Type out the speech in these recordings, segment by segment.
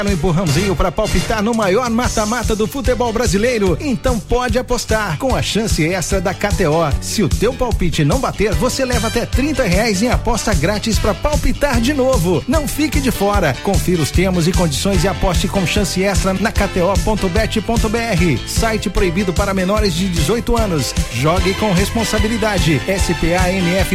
No empurrãozinho para palpitar no maior mata-mata do futebol brasileiro. Então pode apostar com a chance extra da KTO. Se o teu palpite não bater, você leva até R$30 em aposta grátis para palpitar de novo. Não fique de fora. Confira os termos e condições e aposte com chance extra na kto.bet.br. Site proibido para menores de 18 anos. Jogue com responsabilidade. SPAMF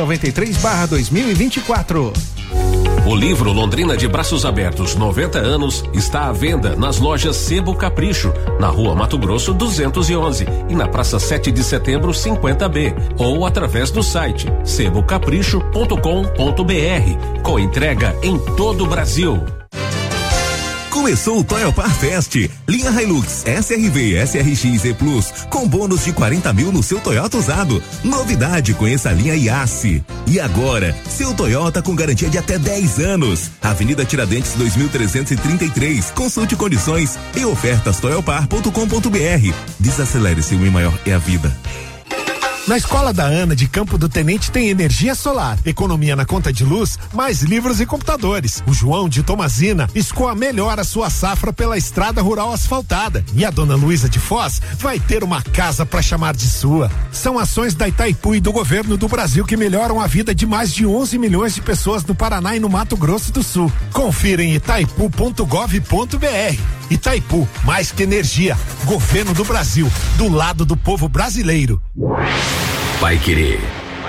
2093/2024. O livro Londrina de Braços Abertos 90 anos está à venda nas lojas Sebo Capricho, na Rua Mato Grosso 211 e na Praça 7 de Setembro 50B, ou através do site sebocapricho.com.br, com entrega em todo o Brasil. Começou o Toyopar Fest. Linha Hilux, SRV, SRX e Plus, com bônus de 40 mil no seu Toyota usado. Novidade, conheça a linha Yasse. E agora, seu Toyota com garantia de até 10 anos. Avenida Tiradentes 2333. Consulte condições e ofertas toyopar.com.br. Desacelere-se, o maior é a vida. Na Escola da Ana de Campo do Tenente tem energia solar, economia na conta de luz, mais livros e computadores. O João de Tomazina escoa melhor a sua safra pela estrada rural asfaltada. E a dona Luísa de Foz vai ter uma casa para chamar de sua. São ações da Itaipu e do governo do Brasil que melhoram a vida de mais de 11 milhões de pessoas no Paraná e no Mato Grosso do Sul. Confira em itaipu.gov.br. Itaipu, mais que energia. Governo do Brasil, do lado do povo brasileiro. Paiquerê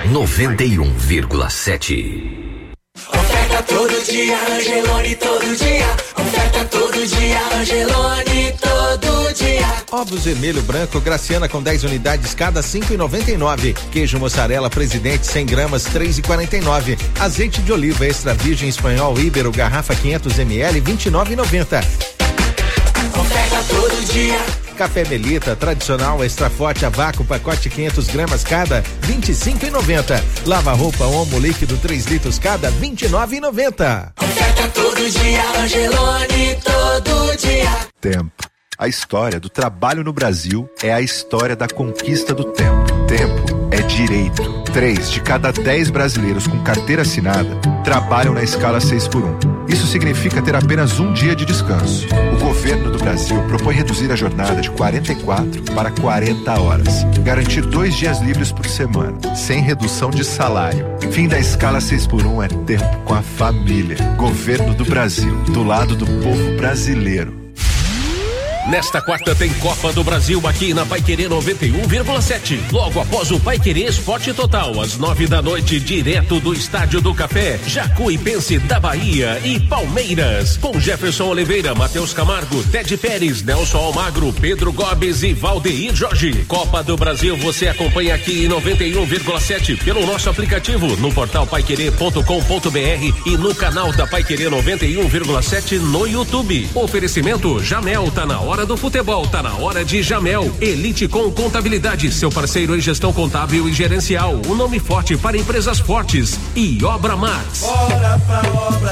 91,7. Oferta todo dia, Angelone todo dia. Oferta todo dia, Angelone todo dia. Ovos vermelho branco Graciana com 10 unidades cada R$5,99. Queijo mussarela Presidente 100 gramas R$3,49. Azeite de oliva extra virgem espanhol Íbero garrafa 500 ml R$29,90. Oferta todo dia. Café Melita tradicional extra forte a vácuo pacote 500 gramas cada R$25,90. Lava roupa Omo líquido 3 litros cada R$29,90. Oferta todo dia, Angelone todo dia. Tempo. A história do trabalho no Brasil é a história da conquista do tempo. Tempo é direito. 3 de cada 10 brasileiros com carteira assinada trabalham na escala 6x1. Isso significa ter apenas um dia de descanso. O governo do Brasil propõe reduzir a jornada de 44 para 40 horas. Garantir 2 dias livres por semana, sem redução de salário. Fim da escala 6x1 é tempo com a família. Governo do Brasil, do lado do povo brasileiro. Nesta quarta tem Copa do Brasil aqui na Paiquerê 91,7. Logo após o Paiquerê Esporte Total, às 9 da noite, direto do Estádio do Café, Jacuipense da Bahia e Palmeiras. Com Jefferson Oliveira, Matheus Camargo, Ted Pérez, Nelson Almagro, Pedro Gobes e Valdeir Jorge. Copa do Brasil você acompanha aqui em 91,7 pelo nosso aplicativo, no portal paiquerê.com.br e no canal da Paiquerê 91,7 no YouTube. Oferecimento Jamel, tá na hora do futebol, tá na hora de Jamel. Elite com Contabilidade, seu parceiro em gestão contábil e gerencial. O nome forte para empresas fortes. E Obra Max. Bora pra obra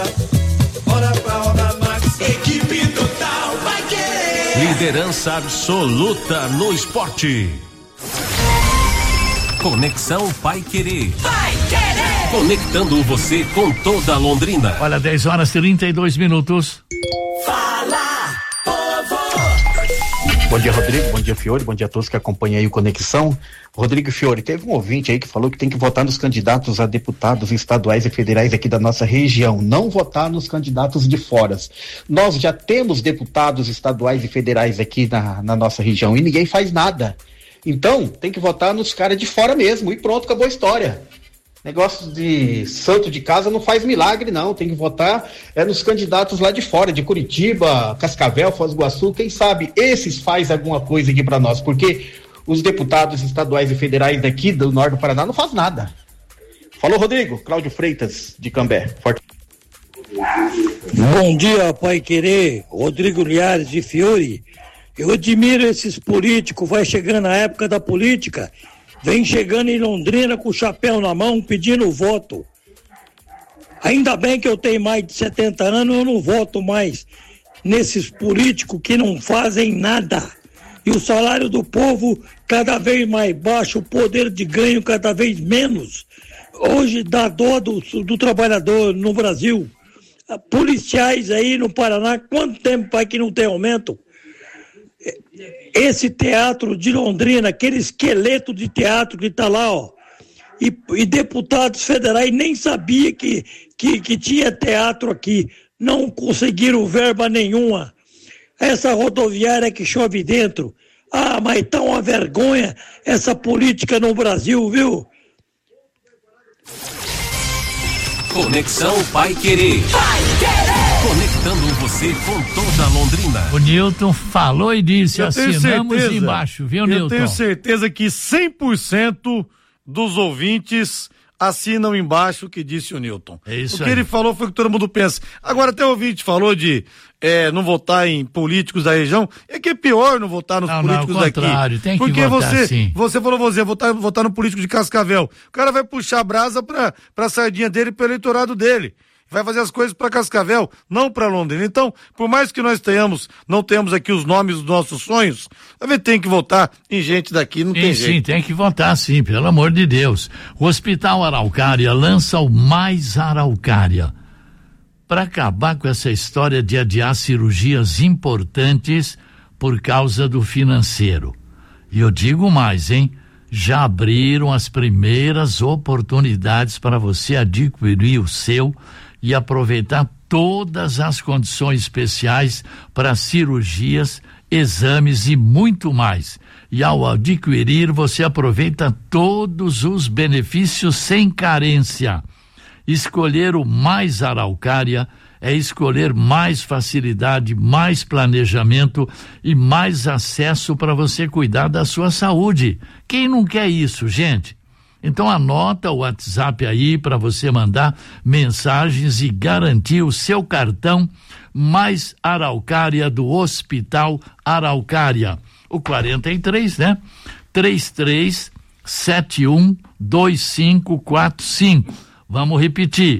Max. Equipe total vai querer. Liderança absoluta no esporte. Conexão Paiquerê. Paiquerê. Conectando você com toda a Londrina. Olha, 10h32. Fala! Bom dia, Rodrigo, bom dia, Fiore, bom dia a todos que acompanham aí o Conexão. Rodrigo Fiore, teve um ouvinte aí que falou que tem que votar nos candidatos a deputados estaduais e federais aqui da nossa região, não votar nos candidatos de fora. Nós já temos deputados estaduais e federais aqui na nossa região e ninguém faz nada. Então, tem que votar nos caras de fora mesmo e pronto, acabou a história. Negócio de santo de casa não faz milagre, não. Tem que votar nos candidatos lá de fora, de Curitiba, Cascavel, Foz do Iguaçu. Quem sabe esses faz alguma coisa aqui para nós, porque os deputados estaduais e federais daqui do norte do Paraná não fazem nada. Falou, Rodrigo. Cláudio Freitas, de Cambé. Forte. Bom dia, Paiquerê. Rodrigo Liares de Fiore. Eu admiro esses políticos, vai chegando a época da política, vem chegando em Londrina com o chapéu na mão pedindo voto. Ainda bem que eu tenho mais de 70 anos, eu não voto mais nesses políticos que não fazem nada. E o salário do povo cada vez mais baixo, o poder de ganho cada vez menos. Hoje dá dó do trabalhador no Brasil. policiais aí no Paraná, quanto tempo faz que não tem aumento? Esse teatro de Londrina, aquele esqueleto de teatro que está lá, ó, e deputados federais nem sabia que tinha teatro aqui, não conseguiram verba nenhuma. Essa rodoviária que chove dentro, mas tá uma vergonha essa política no Brasil, viu? Conexão Paiquerê. Conectando você com toda Londrina. O Nilton falou e disse, assinamos embaixo, viu, Nilton? Eu tenho certeza que 100% dos ouvintes assinam embaixo o que disse o Nilton. É isso aí. O que ele falou foi o que todo mundo pensa. Agora até o ouvinte falou de não votar em políticos da região, é que é pior não votar nos políticos daqui. Tem porque que votar, você falou, votar no político de Cascavel. O cara vai puxar a brasa pra sardinha dele, pro eleitorado dele. Vai fazer as coisas para Cascavel, não para Londrina. Então, por mais que nós não tenhamos aqui os nomes dos nossos sonhos, a gente tem que votar em gente daqui, não tem jeito. Sim, tem que votar sim, pelo amor de Deus. O Hospital Araucária lança o Mais Araucária para acabar com essa história de adiar cirurgias importantes por causa do financeiro. E eu digo mais, hein? Já abriram as primeiras oportunidades para você adquirir o seu e aproveitar todas as condições especiais para cirurgias, exames e muito mais. E ao adquirir, você aproveita todos os benefícios sem carência. Escolher o Mais Araucária é escolher mais facilidade, mais planejamento e mais acesso para você cuidar da sua saúde. Quem não quer isso, gente? Então anota o WhatsApp aí para você mandar mensagens e garantir o seu cartão Mais Araucária do Hospital Araucária. O 43, né? 33712545. Vamos repetir.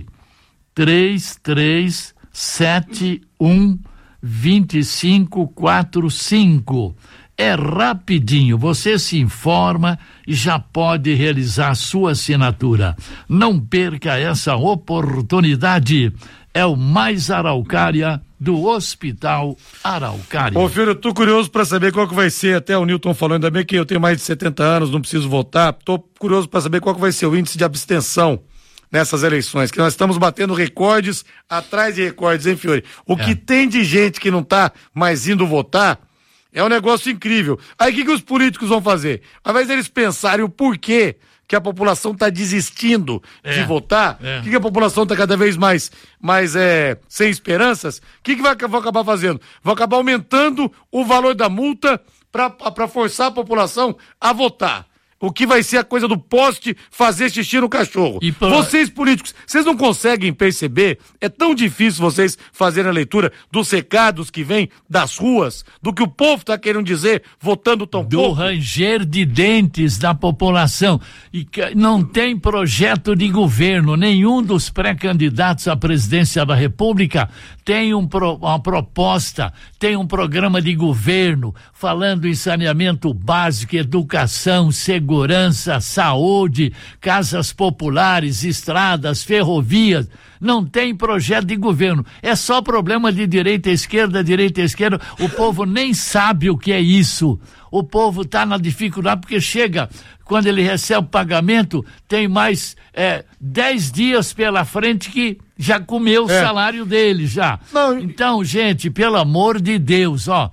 33712545. É rapidinho, você se informa e já pode realizar sua assinatura. Não perca essa oportunidade. É o Mais Araucária do Hospital Araucária. Ô, filho, eu tô curioso para saber qual que vai ser, até o Nilton falou, ainda bem que eu tenho mais de 70 anos, não preciso votar, tô curioso para saber qual que vai ser o índice de abstenção nessas eleições, que nós estamos batendo recordes atrás de recordes, hein, Fiore? O que tem de gente que não tá mais indo votar é um negócio incrível. Aí o que os políticos vão fazer? Ao invés deles pensarem o porquê que a população está desistindo de votar, que a população está cada vez mais sem esperanças, o que vão acabar fazendo? Vão acabar aumentando o valor da multa para forçar a população a votar. O que vai ser a coisa do poste fazer xixi no cachorro. Vocês políticos, vocês não conseguem perceber? É tão difícil vocês fazerem a leitura dos recados que vêm das ruas, do que o povo está querendo dizer, votando tão pouco. Do ranger de dentes da população. E não tem projeto de governo. Nenhum dos pré-candidatos à presidência da República tem uma proposta, tem um programa de governo falando em saneamento básico, educação, segurança, saúde, casas populares, estradas, ferrovias. Não tem projeto de governo. É só problema de direita e esquerda, o povo nem sabe o que é isso. O povo está na dificuldade porque chega, quando ele recebe o pagamento, tem mais 10 dias pela frente que já comeu o salário dele já. Não. Então, gente, pelo amor de Deus, ó,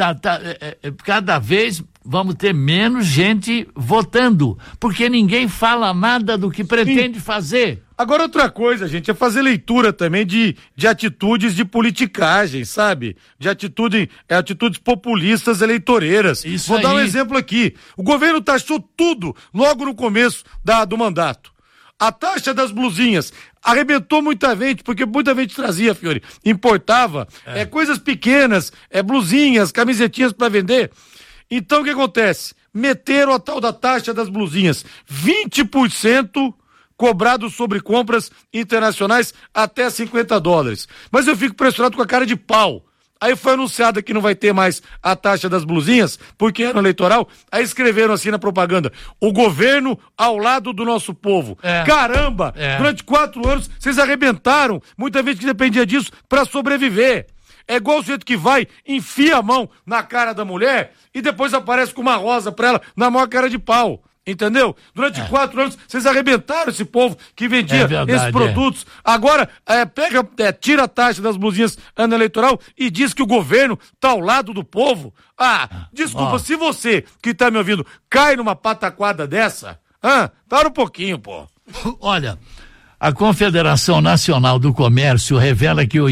cada vez vamos ter menos gente votando, porque ninguém fala nada do que pretende fazer. Agora outra coisa, gente, é fazer leitura também de atitudes de politicagem, sabe? De atitudes populistas eleitoreiras. Vou dar um exemplo aqui. O governo taxou tudo logo no começo do mandato. A taxa das blusinhas arrebentou muita gente, porque muita gente trazia, Fiore, importava coisas pequenas, blusinhas, camisetinhas para vender. Então o que acontece? Meteram a tal da taxa das blusinhas, 20% cobrado sobre compras internacionais até $50. Mas eu fico impressionado com a cara de pau. Aí foi anunciado que não vai ter mais a taxa das blusinhas, porque é no eleitoral. Aí escreveram assim na propaganda: o governo ao lado do nosso povo. Caramba! Durante 4 anos vocês arrebentaram muita gente que dependia disso pra sobreviver. É igual o sujeito que vai, enfia a mão na cara da mulher e depois aparece com uma rosa pra ela na maior cara de pau. Entendeu? Durante 4 anos, vocês arrebentaram esse povo que vendia esses produtos. Agora, tira a taxa das blusinhas ano eleitoral e diz que o governo tá ao lado do povo. Desculpa, se você que tá me ouvindo cai numa pataquada dessa, para um pouquinho, pô. Olha, a Confederação Nacional do Comércio revela que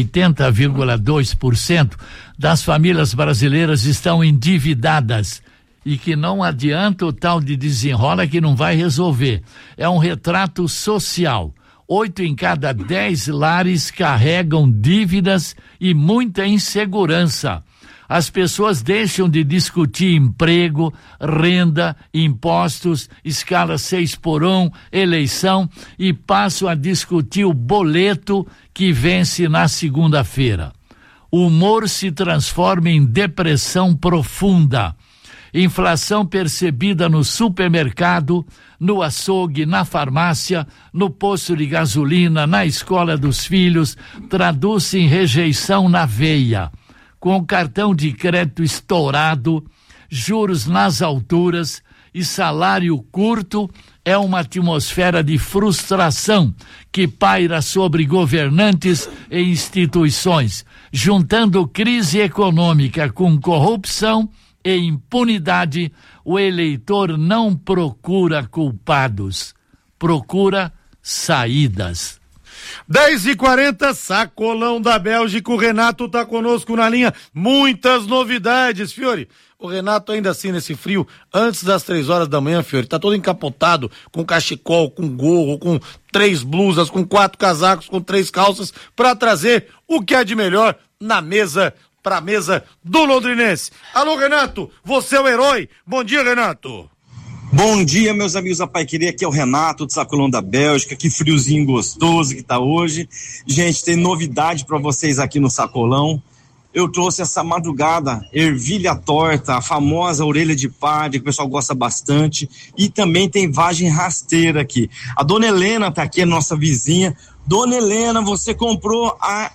80,2% das famílias brasileiras estão endividadas e que não adianta o tal de desenrola que não vai resolver. É um retrato social. 8 em cada 10 lares carregam dívidas e muita insegurança. As pessoas deixam de discutir emprego, renda, impostos, escala 6x1, eleição e passam a discutir o boleto que vence na segunda-feira. O humor se transforma em depressão profunda. Inflação percebida no supermercado, no açougue, na farmácia, no posto de gasolina, na escola dos filhos, traduz-se em rejeição na veia. Com o cartão de crédito estourado, juros nas alturas e salário curto, é uma atmosfera de frustração que paira sobre governantes e instituições, juntando crise econômica com corrupção e impunidade. O eleitor não procura culpados, procura saídas. 10h40, Sacolão da Bélgica, o Renato tá conosco na linha, muitas novidades, Fiore. O Renato ainda assim nesse frio, antes das 3 horas da manhã, Fiore, tá todo encapotado, com cachecol, com gorro, com 3 blusas, com 4 casacos, com 3 calças, pra trazer o que há de melhor na mesa, pra mesa do londrinense. Alô, Renato, você é o herói. Bom dia, Renato. Bom dia, meus amigos da Paiquerê, aqui é o Renato do Sacolão da Bélgica, que friozinho gostoso que tá hoje. Gente, tem novidade para vocês aqui no Sacolão. Eu trouxe essa madrugada ervilha torta, a famosa orelha de padre, que o pessoal gosta bastante, e também tem vagem rasteira aqui. A dona Helena tá aqui, a nossa vizinha. Dona Helena, você comprou a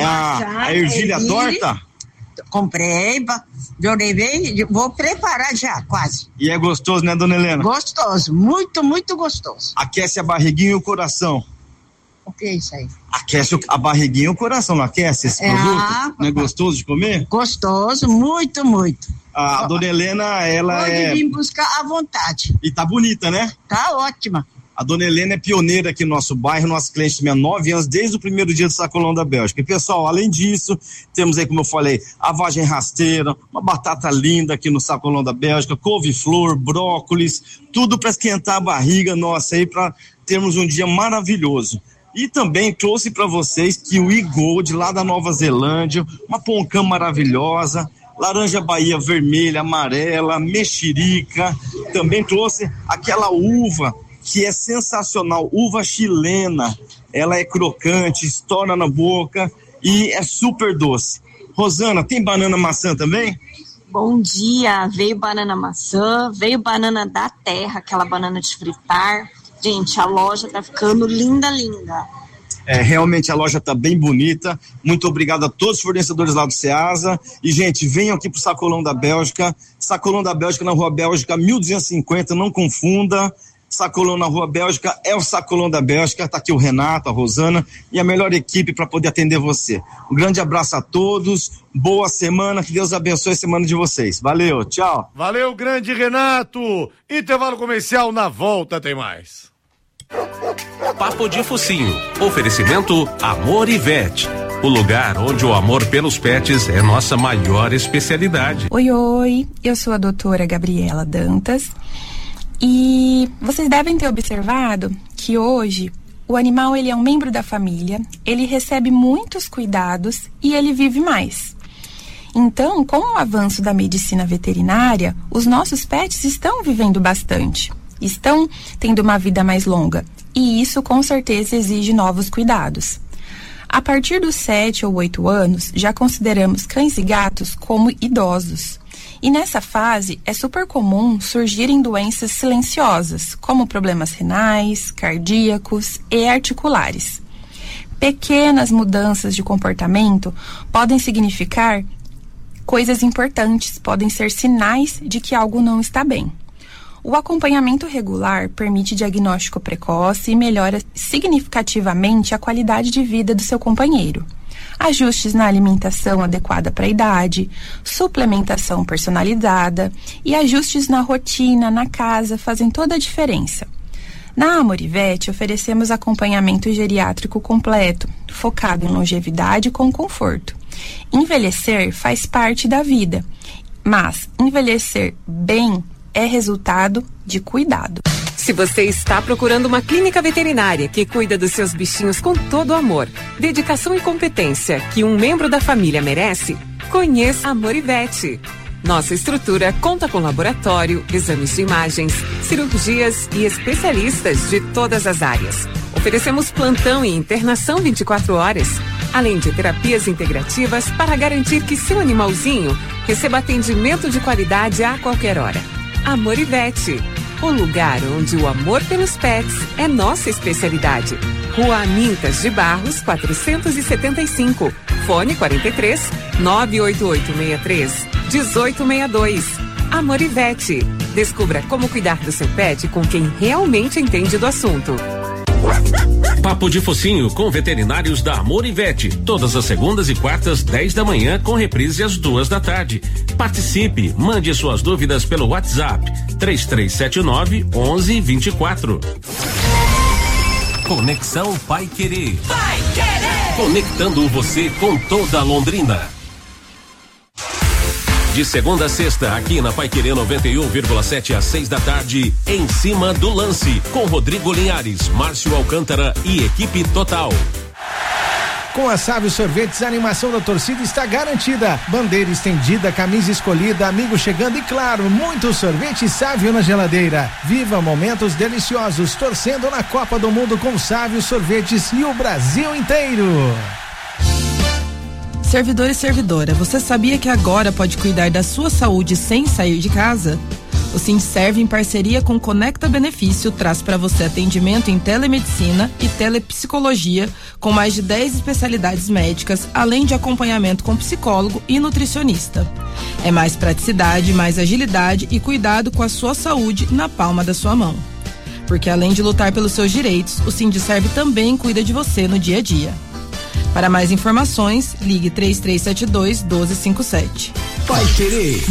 ervilha torta? Comprei, eu levei, vou preparar já, quase. E é gostoso, né, dona Helena? Gostoso, muito, muito gostoso. Aquece a barriguinha e o coração. O que é isso aí? Aquece a barriguinha e o coração, não aquece esse produto? Não é gostoso de comer? Gostoso, muito, muito. A dona Helena, ela pode vir buscar à vontade. E tá bonita, né? Tá ótima. A dona Helena é pioneira aqui no nosso bairro, nosso cliente tem 9 anos, desde o primeiro dia do Sacolão da Bélgica. E pessoal, além disso, temos aí, como eu falei, a vagem rasteira, uma batata linda aqui no Sacolão da Bélgica, couve-flor, brócolis, tudo para esquentar a barriga nossa aí, para termos um dia maravilhoso. E também trouxe para vocês Kiwi Gold, lá da Nova Zelândia, uma poncã maravilhosa, laranja Bahia vermelha, amarela, mexerica. Também trouxe aquela uva que é sensacional, uva chilena. Ela é crocante, estoura na boca e é super doce. Rosana, tem banana maçã também? Bom dia, veio banana maçã, veio banana da terra, aquela banana de fritar. Gente, a loja tá ficando linda, linda. Realmente a loja tá bem bonita. Muito obrigado a todos os fornecedores lá do Ceasa. E, gente, venham aqui pro Sacolão da Bélgica. Sacolão da Bélgica na Rua Bélgica 1250, não confunda. Sacolão na Rua Bélgica é o Sacolão da Bélgica. Tá aqui o Renato, a Rosana e a melhor equipe para poder atender você. Um grande abraço a todos, boa semana, que Deus abençoe a semana de vocês. Valeu, tchau. Valeu, grande Renato. Intervalo comercial, na volta tem mais. Papo de Focinho. Oferecimento Amor e Vet. O lugar onde o amor pelos pets é nossa maior especialidade. Oi, eu sou a doutora Gabriela Dantas e vocês devem ter observado que hoje o animal ele é um membro da família, ele recebe muitos cuidados e ele vive mais. Então, com o avanço da medicina veterinária, os nossos pets estão vivendo bastante. Estão tendo uma vida mais longa e isso com certeza exige novos cuidados. A partir dos 7 ou 8 anos, já consideramos cães e gatos como idosos. E nessa fase, é super comum surgirem doenças silenciosas, como problemas renais, cardíacos e articulares. Pequenas mudanças de comportamento podem significar coisas importantes, podem ser sinais de que algo não está bem. O acompanhamento regular permite diagnóstico precoce e melhora significativamente a qualidade de vida do seu companheiro. Ajustes na alimentação adequada para a idade, suplementação personalizada e ajustes na rotina, na casa, fazem toda a diferença. Na Amorivete, oferecemos acompanhamento geriátrico completo, focado em longevidade com conforto. Envelhecer faz parte da vida, mas envelhecer bem é resultado de cuidado. Se você está procurando uma clínica veterinária que cuida dos seus bichinhos com todo o amor, dedicação e competência que um membro da família merece, conheça a Amorivete. Nossa estrutura conta com laboratório, exames de imagens, cirurgias e especialistas de todas as áreas. Oferecemos plantão e internação 24 horas, além de terapias integrativas para garantir que seu animalzinho receba atendimento de qualidade a qualquer hora. Amorivete, o lugar onde o amor pelos pets é nossa especialidade. Rua Amintas de Barros, 475. Fone 43 98863 1862. Amorivete. Descubra como cuidar do seu pet com quem realmente entende do assunto. Papo de Focinho com veterinários da Amorivete, todas as segundas e quartas, 10 da manhã, com reprise às 2 da tarde. Participe, mande suas dúvidas pelo WhatsApp 3379-1124. Conexão Paiquerê. Conectando você com toda Londrina. De segunda a sexta, aqui na Paiquerê 91,7 às 6 da tarde, Em Cima do Lance, com Rodrigo Linhares, Márcio Alcântara e equipe total. Com a Sávio Sorvetes, a animação da torcida está garantida. Bandeira estendida, camisa escolhida, amigo chegando e, claro, muito sorvete Sávio na geladeira. Viva momentos deliciosos, torcendo na Copa do Mundo com Sávio Sorvetes e o Brasil inteiro. Servidor e servidora, você sabia que agora pode cuidar da sua saúde sem sair de casa? O Sindserv, em parceria com Conecta Benefício, traz para você atendimento em telemedicina e telepsicologia, com mais de 10 especialidades médicas, além de acompanhamento com psicólogo e nutricionista. É mais praticidade, mais agilidade e cuidado com a sua saúde na palma da sua mão. Porque além de lutar pelos seus direitos, o Sindserv também cuida de você no dia a dia. Para mais informações, ligue 3372-1257. Paiquerê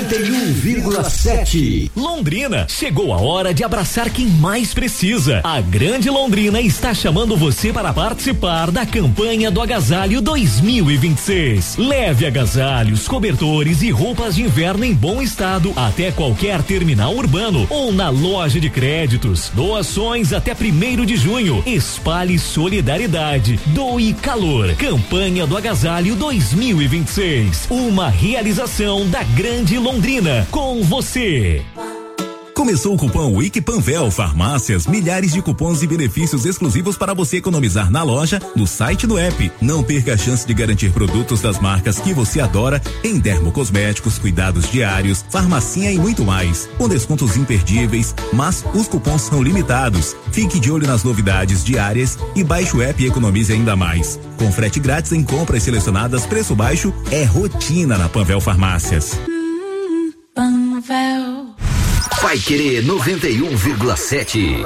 91,7. Londrina, chegou a hora de abraçar quem mais precisa. A Grande Londrina está chamando você para participar da campanha do Agasalho 2026. Leve agasalhos, cobertores e roupas de inverno em bom estado até qualquer terminal urbano ou na loja de créditos. Doações até 1º de junho. Espalhe solidariedade. Doe calor. Campanha do Agasalho 2026. Uma realização da Grande Londrina. Com você. Começou o cupom Week Panvel Farmácias, milhares de cupons e benefícios exclusivos para você economizar na loja, no site e no app. Não perca a chance de garantir produtos das marcas que você adora em dermocosméticos, cuidados diários, farmacinha e muito mais. Com descontos imperdíveis, mas os cupons são limitados. Fique de olho nas novidades diárias e baixe o app e economize ainda mais. Com frete grátis em compras selecionadas, preço baixo é rotina na Panvel Farmácias. Panvel. Paiquerê 91,7.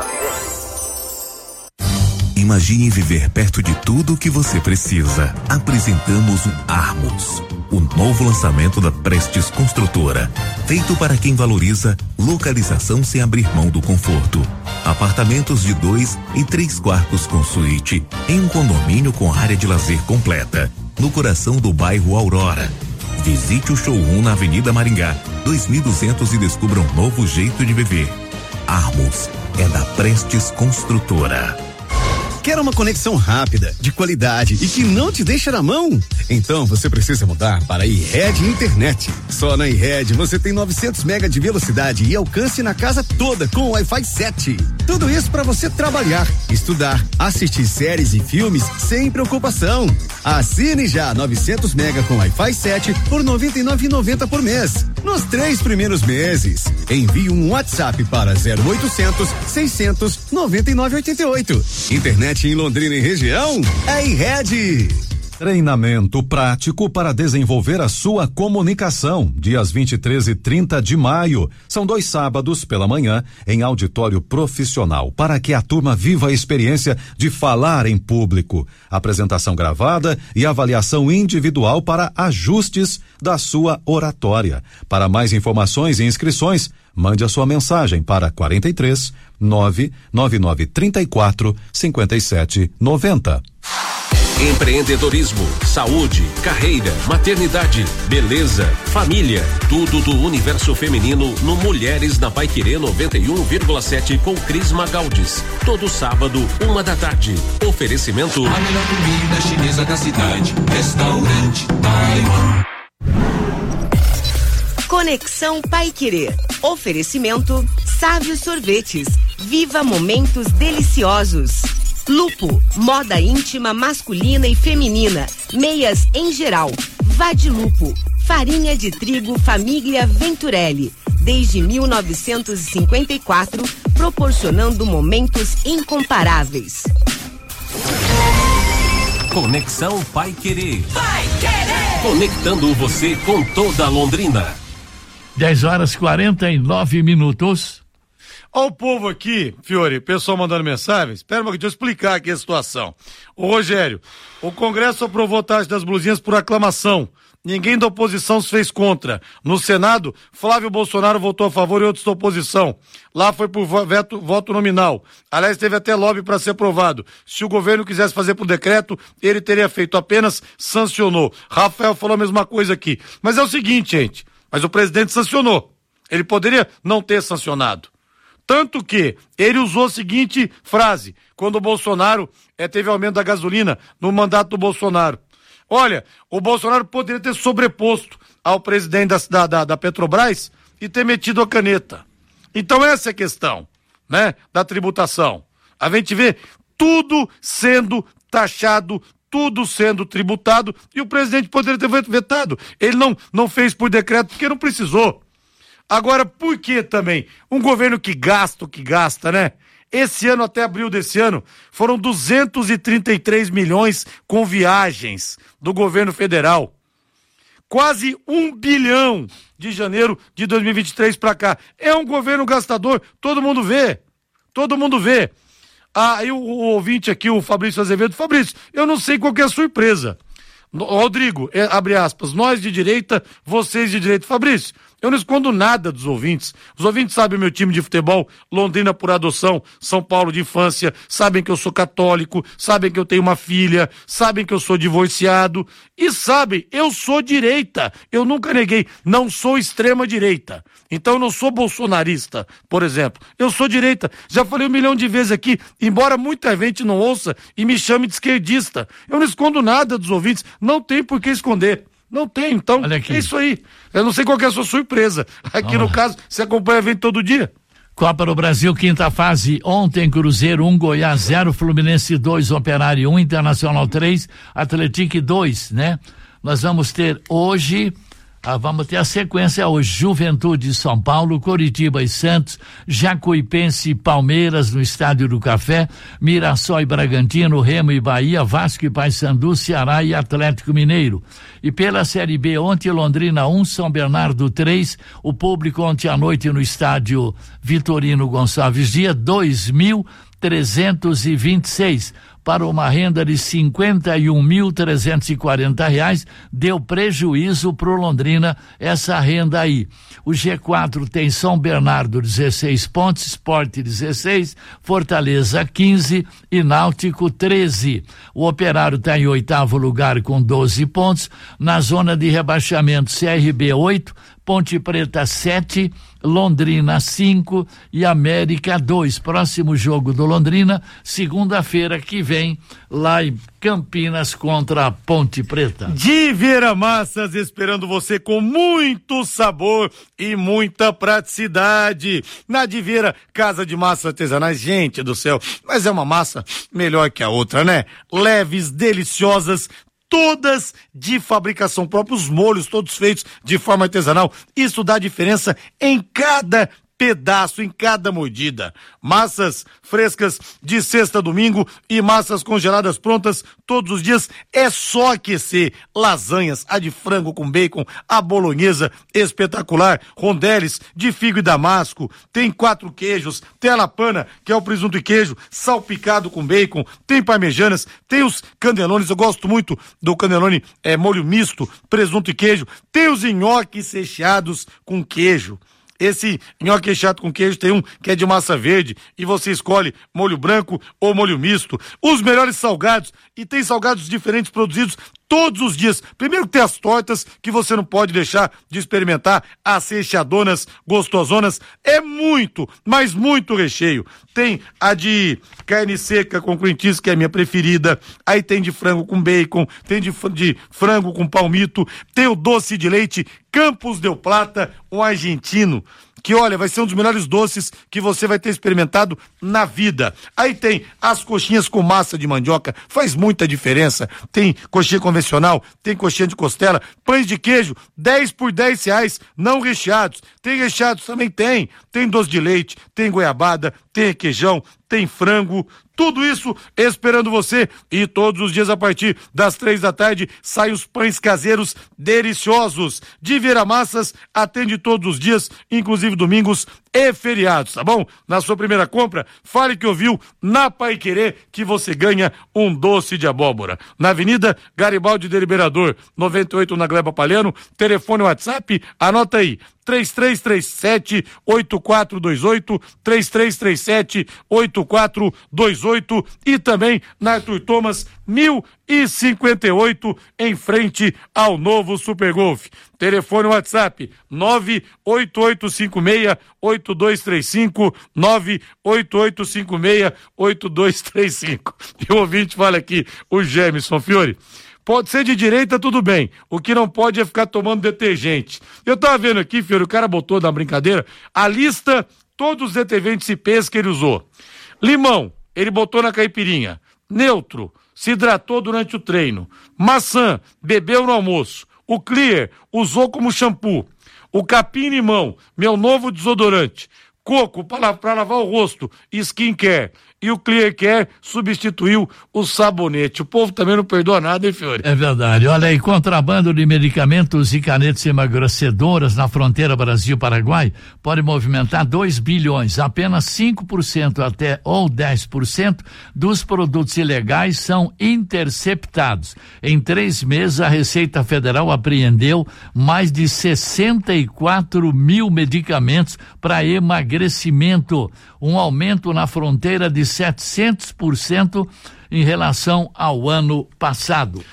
Imagine viver perto de tudo o que você precisa. Apresentamos o Armos, o novo lançamento da Prestes Construtora, feito para quem valoriza localização sem abrir mão do conforto. Apartamentos de 2 e 3 quartos com suíte, em um condomínio com área de lazer completa, no coração do bairro Aurora. Visite o showroom na Avenida Maringá, 2200 e descubra um novo jeito de viver. Armos é da Prestes Construtora. Quer uma conexão rápida, de qualidade e que não te deixa na mão? Então você precisa mudar para a iRed Internet. Só na iRed você tem 900 mega de velocidade e alcance na casa toda com Wi-Fi 7. Tudo isso para você trabalhar, estudar, assistir séries e filmes sem preocupação. Assine já 900 mega com Wi-Fi 7 por R$ 99,90 por mês. Nos 3 primeiros meses. Envie um WhatsApp para 0800 600 9988. Internet em Londrina e região é iRede. Treinamento prático para desenvolver a sua comunicação, dias 23 e 30 de maio. São 2 sábados pela manhã em auditório profissional, para que a turma viva a experiência de falar em público. Apresentação gravada e avaliação individual para ajustes da sua oratória. Para mais informações e inscrições, mande a sua mensagem para 43 99934 5790. Empreendedorismo, saúde, carreira, maternidade, beleza, família, tudo do universo feminino no Mulheres na Paiquerê 91,7 com Cris Magaldes. Todo sábado, 13h. Oferecimento. A melhor comida chinesa da cidade. Restaurante Taiwan. Conexão Paiquerê. Oferecimento Sávio Sorvetes. Viva momentos deliciosos. Lupo, moda íntima masculina e feminina, meias em geral. Vade Lupo, farinha de trigo família Venturelli, desde 1954, proporcionando momentos incomparáveis. Conexão Paiquerê. Conectando você com toda Londrina. 10h49. Olha o povo aqui, Fiore, pessoal mandando mensagem. Espera um pouquinho, deixa eu explicar aqui a situação. Ô Rogério, o Congresso aprovou a taxa das blusinhas por aclamação. Ninguém da oposição se fez contra. No Senado, Flávio Bolsonaro votou a favor e outros da oposição. Lá foi por voto nominal. Aliás, teve até lobby para ser aprovado. Se o governo quisesse fazer por decreto, ele teria feito, apenas sancionou. Rafael falou a mesma coisa aqui. Mas é o seguinte, gente, mas o presidente sancionou. Ele poderia não ter sancionado. Tanto que ele usou a seguinte frase, quando o Bolsonaro teve aumento da gasolina no mandato do Bolsonaro. Olha, o Bolsonaro poderia ter sobreposto ao presidente da Petrobras e ter metido a caneta. Então essa é a questão, né, da tributação. A gente vê tudo sendo taxado, tudo sendo tributado, e o presidente poderia ter vetado. Ele não fez por decreto porque não precisou. Agora, por que também? Um governo que gasta, né? Esse ano, até abril desse ano, foram 233 milhões com viagens do governo federal. Quase 1 bilhão de janeiro de 2023 para cá. É um governo gastador, todo mundo vê. Aí o ouvinte aqui, o Fabrício Azevedo, Fabrício, eu não sei qual que é a surpresa. Rodrigo, abre aspas, nós de direita, vocês de direita. Fabrício, eu não escondo nada dos ouvintes. Os ouvintes sabem o meu time de futebol, Londrina por adoção, São Paulo de infância, sabem que eu sou católico, sabem que eu tenho uma filha, sabem que eu sou divorciado e sabem, eu sou direita. Eu nunca neguei, não sou extrema direita. Então eu não sou bolsonarista, por exemplo. Eu sou direita. Já falei 1 milhão de vezes aqui, embora muita gente não ouça e me chame de esquerdista. Eu não escondo nada dos ouvintes, não tem por que esconder. Não tem, então, é isso aí. Eu não sei qual que é a sua surpresa. Aqui no caso, você acompanha o evento todo dia. Copa do Brasil, quinta fase. Ontem, Cruzeiro 1, Goiás 0, Fluminense 2, Operário 1, Internacional 3, Atlético 2, né? Nós vamos ter hoje... vamos ter a sequência hoje, Juventude de São Paulo, Coritiba e Santos, Jacuipense e Palmeiras no Estádio do Café, Mirassol e Bragantino, Remo e Bahia, Vasco e Paysandu, Ceará e Atlético Mineiro. E pela Série B, ontem Londrina 1, São Bernardo 3, o público ontem à noite no Estádio Vitorino Gonçalves Dias, 2.326, para uma renda de R$51.340, deu prejuízo pro Londrina essa renda aí. O G4 tem São Bernardo 16 pontos, Sport 16, Fortaleza 15 e Náutico 13. O Operário está em 8º lugar com 12 pontos, na zona de rebaixamento CRB 8, Ponte Preta 7, Londrina 5 e América 2. Próximo jogo do Londrina, segunda-feira que vem. vem lá em Campinas contra a Ponte Preta. Divera Massas esperando você com muito sabor e muita praticidade. Na Divera, casa de massas artesanais, gente do céu, mas é uma massa melhor que a outra, né? Leves, deliciosas, todas de fabricação própria, os molhos todos feitos de forma artesanal. Isso dá diferença em cada pedaço, em cada mordida. Massas frescas de sexta a domingo e massas congeladas prontas todos os dias. É só aquecer. Lasanhas, a de frango com bacon, a bolonhesa espetacular, rondeles de figo e damasco, tem 4 queijos, tem a lapana, que é o presunto e queijo, salpicado com bacon, tem parmejanas, tem os candelones, eu gosto muito do candelone, molho misto, presunto e queijo, tem os nhoques recheados com queijo. Esse nhoque recheado com queijo tem um que é de massa verde e você escolhe molho branco ou molho misto. Os melhores salgados, e tem salgados diferentes produzidos todos os dias. Primeiro que tem as tortas que você não pode deixar de experimentar, as recheadonas gostosonas, é muito, mas muito recheio. Tem a de carne seca com cream cheese, que é a minha preferida, aí tem de frango com bacon, tem de frango com palmito, tem o doce de leite Campos del Plata, um argentino, que olha, vai ser um dos melhores doces que você vai ter experimentado na vida. Aí tem as coxinhas com massa de mandioca, faz muita diferença. Tem coxinha convencional, tem coxinha de costela, pães de queijo, 10 por R$10, não recheados. Tem recheados também, tem doce de leite, tem goiabada, tem requeijão, tem frango, tudo isso esperando você. E todos os dias a partir das 15h saem os pães caseiros deliciosos. Divera Massas atende todos os dias, inclusive domingos e feriados, tá bom? Na sua primeira compra, fale que ouviu na Paiquerê que você ganha um doce de abóbora. Na Avenida Garibaldi de Liberador, 98 na Gleba Palhano, telefone WhatsApp, anota aí, 3337-8428, 3337-8428 e também na Arthur Thomas 1058 em frente ao novo Super Golf. Telefone WhatsApp 98856-8235, 98856-8235. E o ouvinte fala aqui, o Gemerson Fiore. Pode ser de direita, tudo bem. O que não pode é ficar tomando detergente. Eu tava vendo aqui, Fiore, o cara botou na brincadeira a lista, todos os detergentes IPs que ele usou. Limão, ele botou na caipirinha. Neutro, se hidratou durante o treino. Maçã, bebeu no almoço. O Clear, usou como shampoo. O capim-limão, meu novo desodorante. Coco, para lavar o rosto. Skincare. E o Clear Care substituiu o sabonete. O povo também não perdoa nada, hein, Fiore? É verdade. Olha aí, contrabando de medicamentos e canetas emagrecedoras na fronteira Brasil-Paraguai pode movimentar 2 bilhões. Apenas 5% até ou 10% dos produtos ilegais são interceptados. Em 3 meses, a Receita Federal apreendeu mais de 64 mil medicamentos para emagrecimento. Um aumento na fronteira de 700% em relação ao ano passado.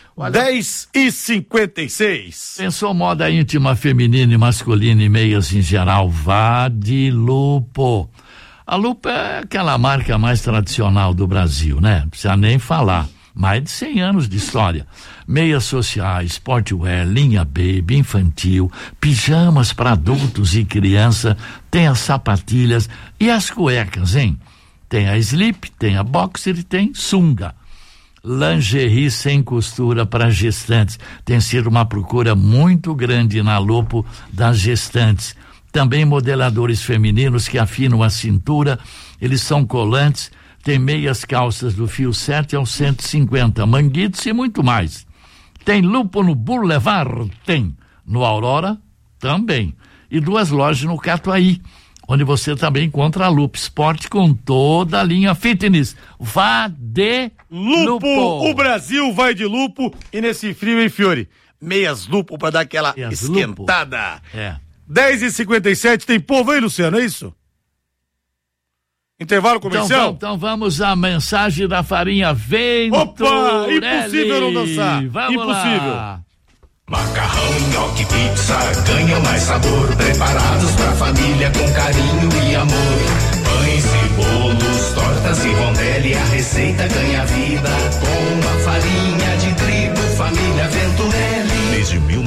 10h56. Pensou moda íntima feminina e masculina e meias em geral? Vá de Lupo. A Lupo é aquela marca mais tradicional do Brasil, né? Não precisa nem falar. Mais de 100 anos de história. Meias sociais, sportwear, linha baby, infantil, pijamas para adultos e criança, tem as sapatilhas e as cuecas, hein? Tem a slip, tem a boxer e tem sunga. Lingerie sem costura para gestantes. Tem sido uma procura muito grande na Lupo das gestantes. Também modeladores femininos que afinam a cintura, eles são colantes. Tem meias calças do fio 7 ao 150, manguitos e muito mais. Tem Lupo no Boulevard? Tem. No Aurora? Também. E 2 lojas no Catuaí, onde você também encontra a Lupo Sport com toda a linha fitness. Vá de Lupo. O Brasil vai de Lupo. E nesse frio, hein, Fiore? Meias Lupo para dar aquela esquentada. Lupo. É. 10h57, tem povo aí, Luciano, é isso? Intervalo comercial? Então vamos à mensagem da farinha Venturelli. Opa, impossível não dançar. Vamos impossível. Lá. Macarrão, nhoque, pizza, ganham mais sabor, preparados pra família com carinho e amor. Pães e bolos, tortas e rondelli, a receita ganha vida.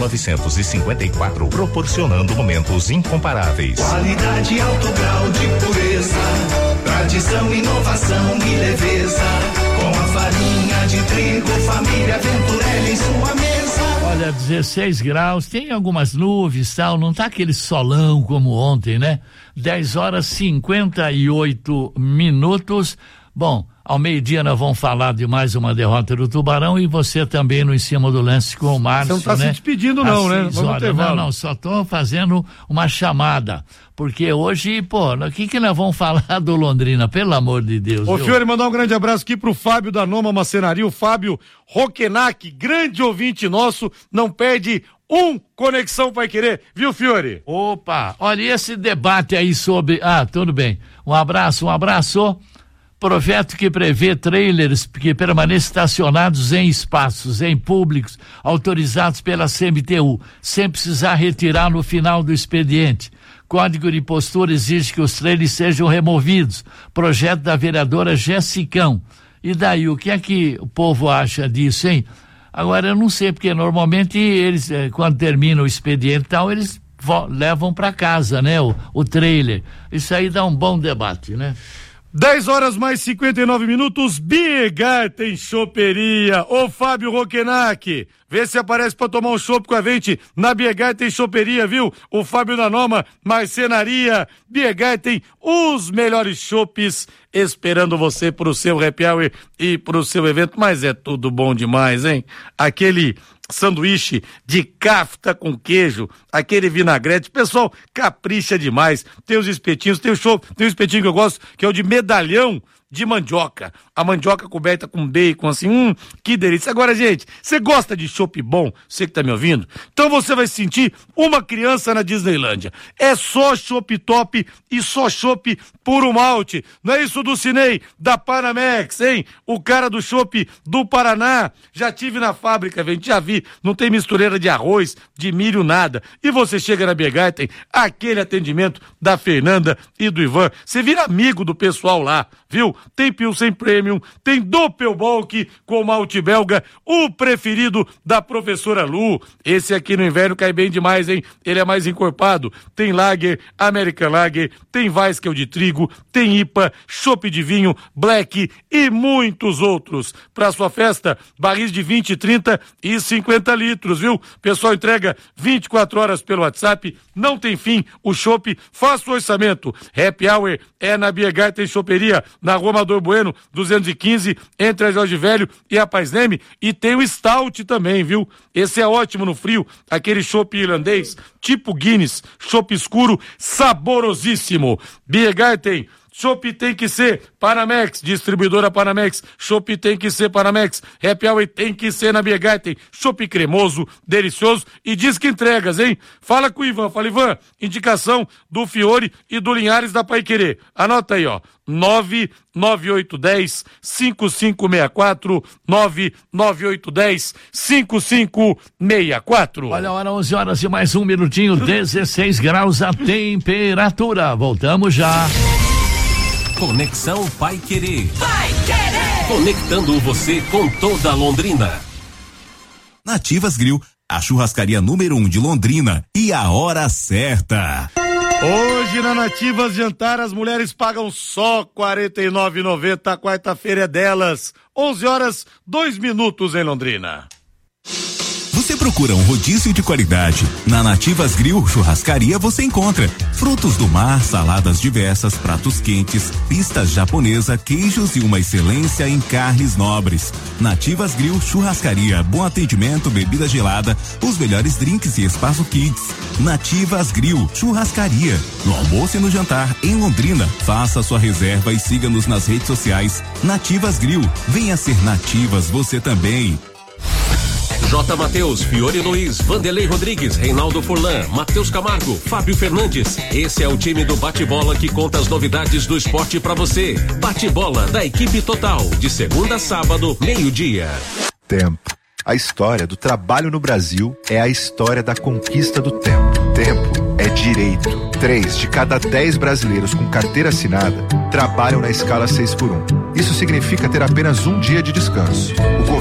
1954, proporcionando momentos incomparáveis. Qualidade, alto grau de pureza, tradição, inovação e leveza. Com a farinha de trigo, família Venturelli em sua mesa. Olha, 16 graus, tem algumas nuvens, tal, não tá aquele solão como ontem, né? 10h58. Bom, ao meio-dia nós vamos falar de mais uma derrota do Tubarão e você também no Em Cima do Lance com o Márcio, você não tá né? se despedindo não, né? Não, só tô fazendo uma chamada, porque hoje, o que nós vamos falar do Londrina, pelo amor de Deus. Ô, Fiore, mandar um grande abraço aqui pro Fábio da Noma Marcenaria, o Fábio Roquenac, grande ouvinte nosso, não perde Conexão Pai Querer, viu, Fiore? Opa, olha esse debate aí sobre, tudo bem, um abraço. Projeto que prevê trailers que permaneçam estacionados em espaços, em públicos, autorizados pela CMTU, sem precisar retirar no final do expediente. Código de postura exige que os trailers sejam removidos. Projeto da vereadora Jessicão. E daí, o que é que o povo acha disso, hein? Agora, eu não sei, porque normalmente eles, quando termina o expediente e tal, eles levam para casa, né? O trailer. Isso aí dá um bom debate, né? 10h mais 59, Biergarten Choperia, ô Fábio Roquenac, vê se aparece pra tomar um chopp com a gente na Biergarten Choperia, viu? O Fábio da Noma Marcenaria, Biergarten, os melhores chopps esperando você pro seu happy hour e pro seu evento, mas é tudo bom demais, hein? Aquele sanduíche de kafta com queijo, aquele vinagrete, pessoal, capricha demais. Tem os espetinhos, tem um espetinho que eu gosto, que é o de medalhão de mandioca. A mandioca coberta com bacon, assim, que delícia. Agora, gente, você gosta de chopp bom? Você que tá me ouvindo? Então você vai sentir uma criança na Disneylândia. É só chopp top e só chopp puro malte. Não é isso, Dulcinei? Da Panamex, hein? O cara do chopp do Paraná. Já tive na fábrica, gente, já vi. Não tem mistureira de arroz, de milho, nada. E você chega na Biergarten, aquele atendimento da Fernanda e do Ivan. Você vira amigo do pessoal lá, viu? Tem Pilsen Premium, tem Doppelbock com malte belga, o preferido da professora Lu. Esse aqui no inverno cai bem demais, hein? Ele é mais encorpado. Tem Lager, American Lager, tem Weisskel de trigo, tem IPA, chopp de vinho, Black e muitos outros. Pra sua festa, barris de 20, 30 e 50 litros, viu? Pessoal entrega 24 horas pelo WhatsApp, não tem fim o chopp, faça o orçamento. Happy Hour é na Biergarten Choperia, na Rua Amador Bueno, 215, entre a Jorge Velho e a Paz Leme, e tem o Stout também, viu? Esse é ótimo no frio, aquele chopp irlandês, tipo Guinness, chopp escuro, saborosíssimo. Biergarten, chopp tem que ser Panamex, distribuidora Panamex, chopp tem que ser Panamex, happy hour tem que ser na Biergarten, chopp cremoso, delicioso e diz que entregas, hein? Fala com o Ivan, fala Ivan, indicação do Fiore e do Linhares da Pai Querer. Anota aí, ó, 99810-5564, 99810-5564. Olha a hora, 11h e mais um minutinho, 16 graus a temperatura. Voltamos já. Conexão Pai Querer. Pai Querer. Conectando você com toda a Londrina. Nativas Grill, a churrascaria número 1 de Londrina e a hora certa. Hoje na Nativas Jantar as mulheres pagam só R$49,90. Quarta-feira é delas. 11h02 em Londrina. Você procura um rodízio de qualidade? Na Nativas Grill Churrascaria você encontra frutos do mar, saladas diversas, pratos quentes, pistas japonesa, queijos e uma excelência em carnes nobres. Nativas Grill Churrascaria, bom atendimento, bebida gelada, os melhores drinks e espaço kids. Nativas Grill Churrascaria, no almoço e no jantar em Londrina. Faça sua reserva e siga-nos nas redes sociais. Nativas Grill, venha ser Nativas você também. J. Mateus, Fiore Luiz, Vanderlei Rodrigues, Reinaldo Furlan, Matheus Camargo, Fábio Fernandes. Esse é o time do Bate-Bola que conta as novidades do esporte pra você. Bate-Bola da equipe total, de segunda a sábado, meio-dia. Tempo. A história do trabalho no Brasil é a história da conquista do tempo. Tempo é direito. 3 de cada 10 brasileiros com carteira assinada trabalham na escala 6x1. Isso significa ter apenas um dia de descanso. O governo do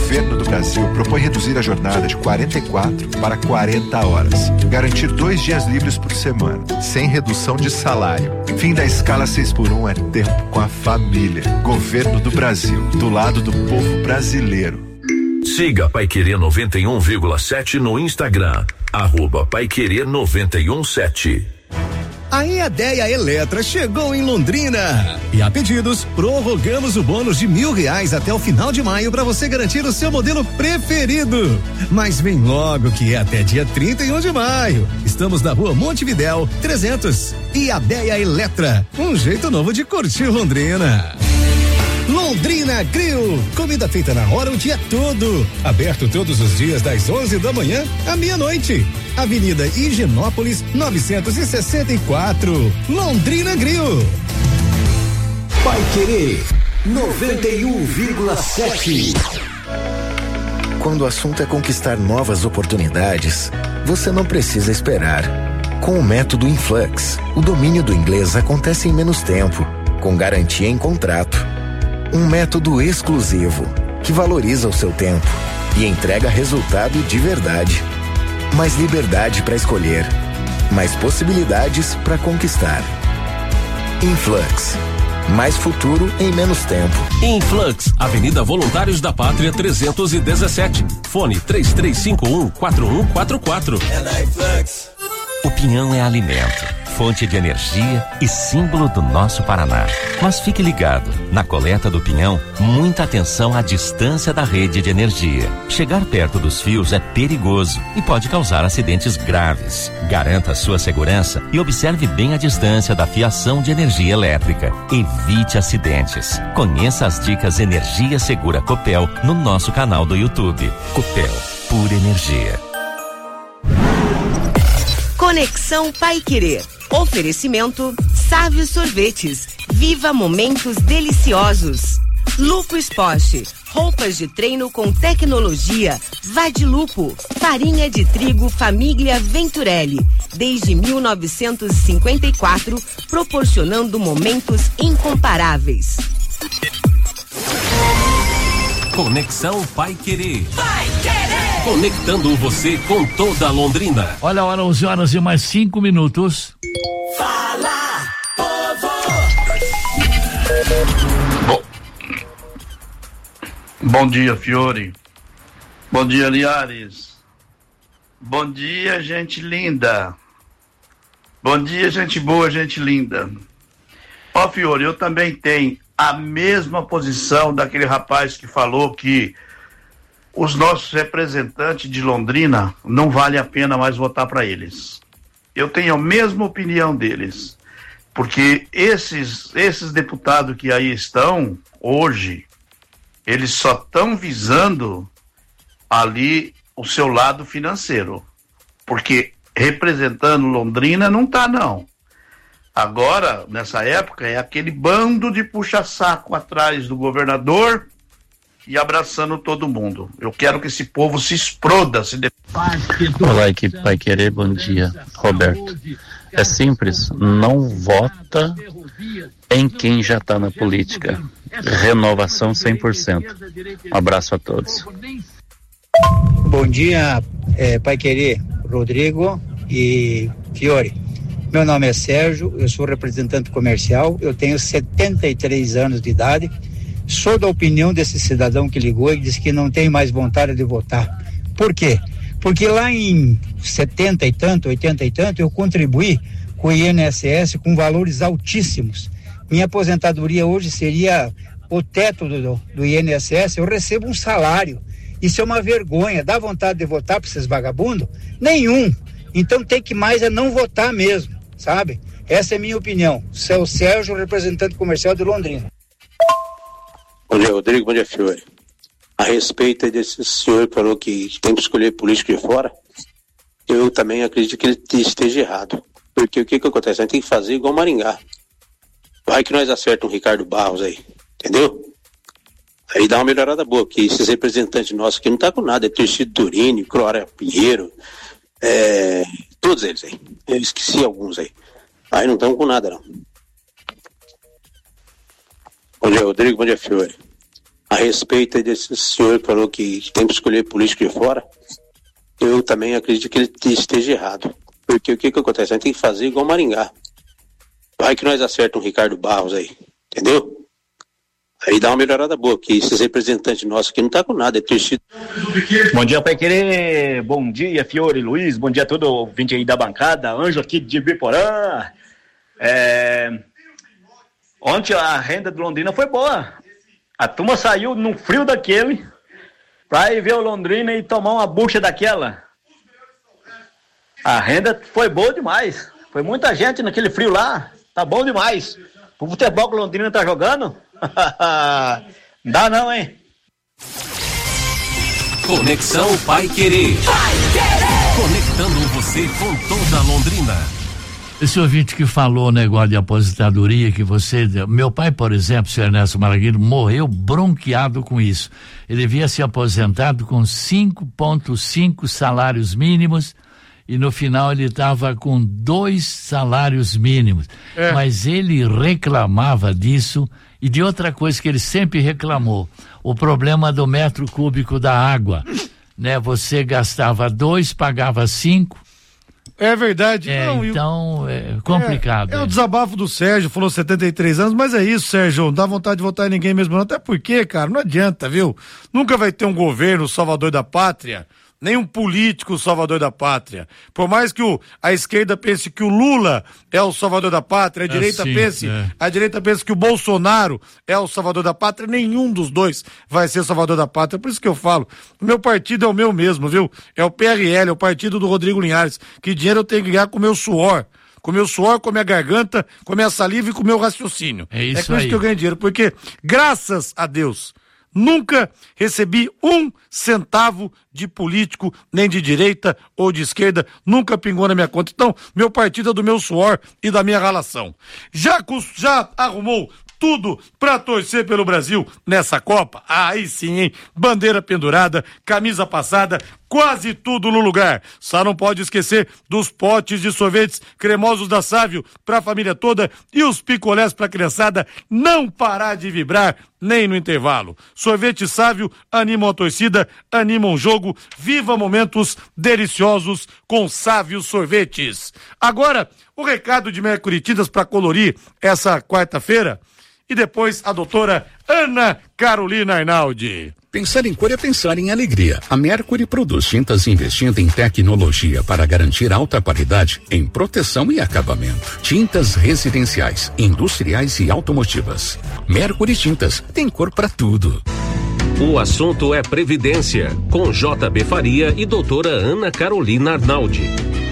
Brasil propõe reduzir a jornada de 44 para 40 horas. Garantir 2 dias livres por semana, sem redução de salário. Fim da escala 6x1 é tempo com a família. Governo do Brasil, do lado do povo brasileiro. Siga Paiquerê 91,7 no Instagram, @Paiquerê917. A EADEA Eletra chegou em Londrina. E a pedidos, prorrogamos o bônus de R$1.000 até o final de maio para você garantir o seu modelo preferido. Mas vem logo que é até dia 31 de maio. Estamos na rua Montevidéu, 300. EADEA Eletra, um jeito novo de curtir Londrina. Londrina Grill, comida feita na hora o dia todo. Aberto todos os dias das 11 da manhã à meia-noite. Avenida Higienópolis 964. Londrina Grill. Paiquerê 91,7. Quando o assunto é conquistar novas oportunidades, você não precisa esperar. Com o método Influx, o domínio do inglês acontece em menos tempo, com garantia em contrato. Um método exclusivo, que valoriza o seu tempo e entrega resultado de verdade. Mais liberdade para escolher, mais possibilidades para conquistar. Influx, mais futuro em menos tempo. Influx, Avenida Voluntários da Pátria 317. Fone 3351-4144. É na Influx. O pinhão é alimento, fonte de energia e símbolo do nosso Paraná. Mas fique ligado, na coleta do pinhão, muita atenção à distância da rede de energia. Chegar perto dos fios é perigoso e pode causar acidentes graves. Garanta sua segurança e observe bem a distância da fiação de energia elétrica. Evite acidentes. Conheça as dicas Energia Segura Copel no nosso canal do YouTube. Copel, pura energia. Conexão Paiquerê. Oferecimento Sávio Sorvetes. Viva momentos deliciosos. Lupo Esporte. Roupas de treino com tecnologia. Vá de Lupo. Farinha de trigo Família Venturelli. Desde 1954, proporcionando momentos incomparáveis. Conexão Paiquerê. Conectando você com toda a Londrina. Olha a hora, 11 horas e mais 5 minutos. Fala, povo! Bom dia, Fiore. Bom dia, Liares. Bom dia, gente linda. Bom dia, gente boa, gente linda. Ó, Fiore, eu também tenho a mesma posição daquele rapaz que falou que os nossos representantes de Londrina não vale a pena mais votar para eles. Eu tenho a mesma opinião deles, porque esses deputados que aí estão hoje, eles só estão visando ali o seu lado financeiro, porque representando Londrina não tá não. Agora, nessa época, é aquele bando de puxa-saco atrás do governador e abraçando todo mundo. Eu quero que esse povo se exploda. Olá, equipe Paiquerê, bom dia. Roberto, é simples, não vota em quem já está na política. Renovação 100%. Um abraço a todos. Bom dia, Paiquerê, Rodrigo e Fiore. Meu nome é Sérgio, eu sou representante comercial, eu tenho 73 anos de idade. Sou da opinião desse cidadão que ligou e disse que não tem mais vontade de votar. Por quê? Porque lá em 70 e tanto, 80 e tanto, eu contribuí com o INSS com valores altíssimos. Minha aposentadoria hoje seria o teto do INSS, eu recebo um salário. Isso é uma vergonha. Dá vontade de votar para esses vagabundos? Nenhum. Então tem que mais é não votar mesmo, sabe? Essa é a minha opinião. Seu Sérgio, representante comercial de Londrina. Bom dia, Rodrigo. Bom dia, Fiore. A respeito desse senhor que falou que tem que escolher político de fora, eu também acredito que ele esteja errado. Porque o que acontece? A gente tem que fazer igual Maringá. Vai que nós acertamos o Ricardo Barros aí, entendeu? Aí dá uma melhorada boa, porque esses representantes nossos aqui não tá com nada. É Tercílio Turini, Clória Pinheiro, todos eles aí. Eu esqueci alguns aí. Aí não estão com nada, não. Bom dia, Rodrigo. Bom dia, Fiore. A respeito desse senhor que falou que tem que escolher político de fora, eu também acredito que ele esteja errado. Porque o que acontece? A gente tem que fazer igual Maringá. Vai que nós acertamos o Ricardo Barros aí, entendeu? Aí dá uma melhorada boa, que esses representantes nossos aqui não tá com nada, é triste. Bom dia, Pai Querer, bom dia, Fiore, Luiz, bom dia a todo ouvinte aí da bancada, Anjo aqui de Biporã. Ontem a renda de Londrina foi boa, a turma saiu no frio daquele pra ir ver o Londrina e tomar uma bucha daquela. A renda foi boa demais, foi muita gente naquele frio lá, tá bom demais. O futebol que o Londrina tá jogando, não dá não, hein? Conexão Pai Querer. Conectando você com toda Londrina. Esse ouvinte que falou o negócio de aposentadoria que você... Meu pai, por exemplo, senhor Ernesto Maraguilho, morreu bronqueado com isso. Ele havia se aposentado com 5,5 salários mínimos e no final ele estava com 2 salários mínimos. Mas ele reclamava disso e de outra coisa que ele sempre reclamou, o problema do metro cúbico da água, né? Você gastava 2, pagava 5. É verdade. Não, então é complicado. É o desabafo do Sérgio, falou 73 anos, mas é isso, Sérgio, não dá vontade de votar em ninguém mesmo não, até porque, cara, não adianta, viu? Nunca vai ter um governo salvador da pátria, nem um político salvador da pátria. Por mais que a esquerda pense que o Lula é o salvador da pátria, a direita pense que o Bolsonaro é o salvador da pátria, nenhum dos dois vai ser salvador da pátria. Por isso que eu falo, o meu partido é o meu mesmo, viu? É o PRL, é o partido do Rodrigo Linhares, que dinheiro eu tenho que ganhar com o meu suor. Com o meu suor, com a minha garganta, com a minha saliva e com o meu raciocínio. É com isso que eu ganho dinheiro, porque, graças a Deus, nunca recebi 1 centavo de político, nem de direita ou de esquerda, nunca pingou na minha conta. Então, meu partido é do meu suor e da minha ralação. Já arrumou tudo pra torcer pelo Brasil nessa Copa? Aí sim, hein? Bandeira pendurada, camisa passada, quase tudo no lugar. Só não pode esquecer dos potes de sorvetes cremosos da Sávio pra família toda e os picolés pra criançada não parar de vibrar nem no intervalo. Sorvete Sávio animam a torcida, animam o jogo, viva momentos deliciosos com Sávio Sorvetes. Agora, o recado de Mercury Tintas pra colorir essa quarta-feira. E depois a doutora Ana Carolina Arnaldi. Pensar em cor é pensar em alegria. A Mercury produz tintas investindo em tecnologia para garantir alta qualidade em proteção e acabamento. Tintas residenciais, industriais e automotivas. Mercury Tintas tem cor para tudo. O assunto é Previdência, com JB Faria e doutora Ana Carolina Arnaldi.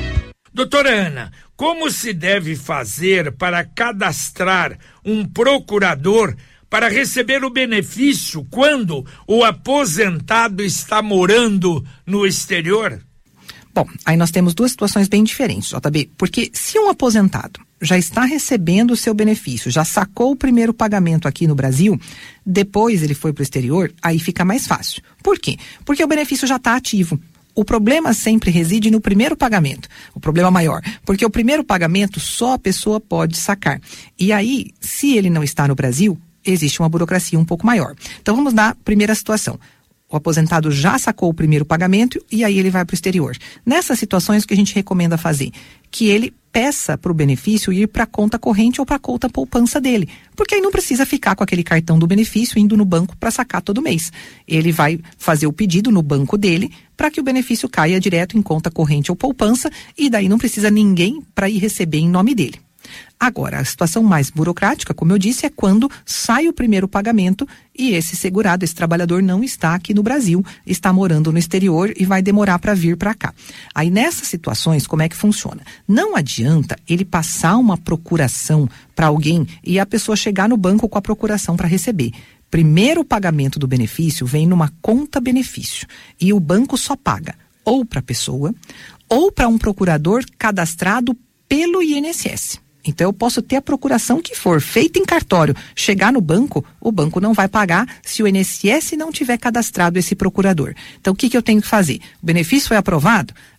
Doutora Ana, como se deve fazer para cadastrar um procurador para receber o benefício quando o aposentado está morando no exterior? Bom, aí nós temos 2 situações bem diferentes, JB, porque se um aposentado já está recebendo o seu benefício, já sacou o primeiro pagamento aqui no Brasil, depois ele foi para o exterior, aí fica mais fácil. Por quê? Porque o benefício já está ativo. O problema sempre reside no primeiro pagamento, o problema maior, porque o primeiro pagamento só a pessoa pode sacar. E aí, se ele não está no Brasil, existe uma burocracia um pouco maior. Então vamos na primeira situação. O aposentado já sacou o primeiro pagamento e aí ele vai para o exterior. Nessas situações, o que a gente recomenda fazer? Que ele peça para o benefício ir para a conta corrente ou para a conta poupança dele. Porque aí não precisa ficar com aquele cartão do benefício indo no banco para sacar todo mês. Ele vai fazer o pedido no banco dele para que o benefício caia direto em conta corrente ou poupança e daí não precisa ninguém para ir receber em nome dele. Agora, a situação mais burocrática, como eu disse, é quando sai o primeiro pagamento e esse segurado, esse trabalhador não está aqui no Brasil, está morando no exterior e vai demorar para vir para cá. Aí nessas situações, como é que funciona? Não adianta ele passar uma procuração para alguém e a pessoa chegar no banco com a procuração para receber. Primeiro pagamento do benefício vem numa conta benefício e o banco só paga ou para a pessoa ou para um procurador cadastrado pelo INSS. Então eu posso ter a procuração que for feita em cartório, chegar no banco, o banco não vai pagar se o INSS não tiver cadastrado esse procurador. Então o que eu tenho que fazer? O benefício foi aprovado?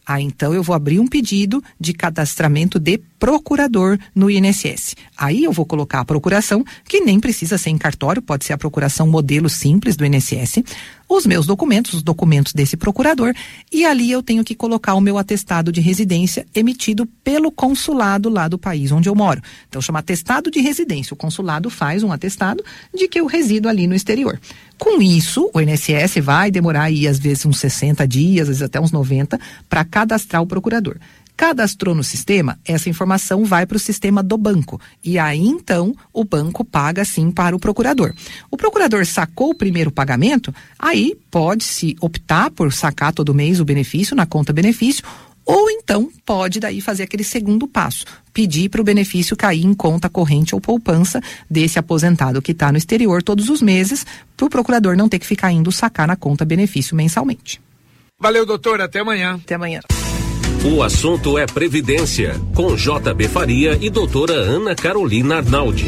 Então eu vou abrir um pedido de cadastramento de procurador no INSS. Aí eu vou colocar a procuração, que nem precisa ser em cartório, pode ser a procuração modelo simples do INSS, os meus documentos, os documentos desse procurador, e ali eu tenho que colocar o meu atestado de residência emitido pelo consulado lá do país onde eu moro. Então chama atestado de residência. O consulado faz um atestado de que eu resido ali no exterior. Com isso, o INSS vai demorar aí às vezes uns 60 dias, às vezes até uns 90, para cadastrar o procurador. Cadastrou no sistema, essa informação vai para o sistema do banco. E aí, então, o banco paga, sim, para o procurador. O procurador sacou o primeiro pagamento, aí pode-se optar por sacar todo mês o benefício na conta benefício, ou então pode daí fazer aquele segundo passo, pedir para o benefício cair em conta corrente ou poupança desse aposentado que está no exterior todos os meses, para o procurador não ter que ficar indo sacar na conta benefício mensalmente. Valeu, doutor, até amanhã. Até amanhã. O assunto é Previdência, com J.B. Faria e doutora Ana Carolina Arnaldi.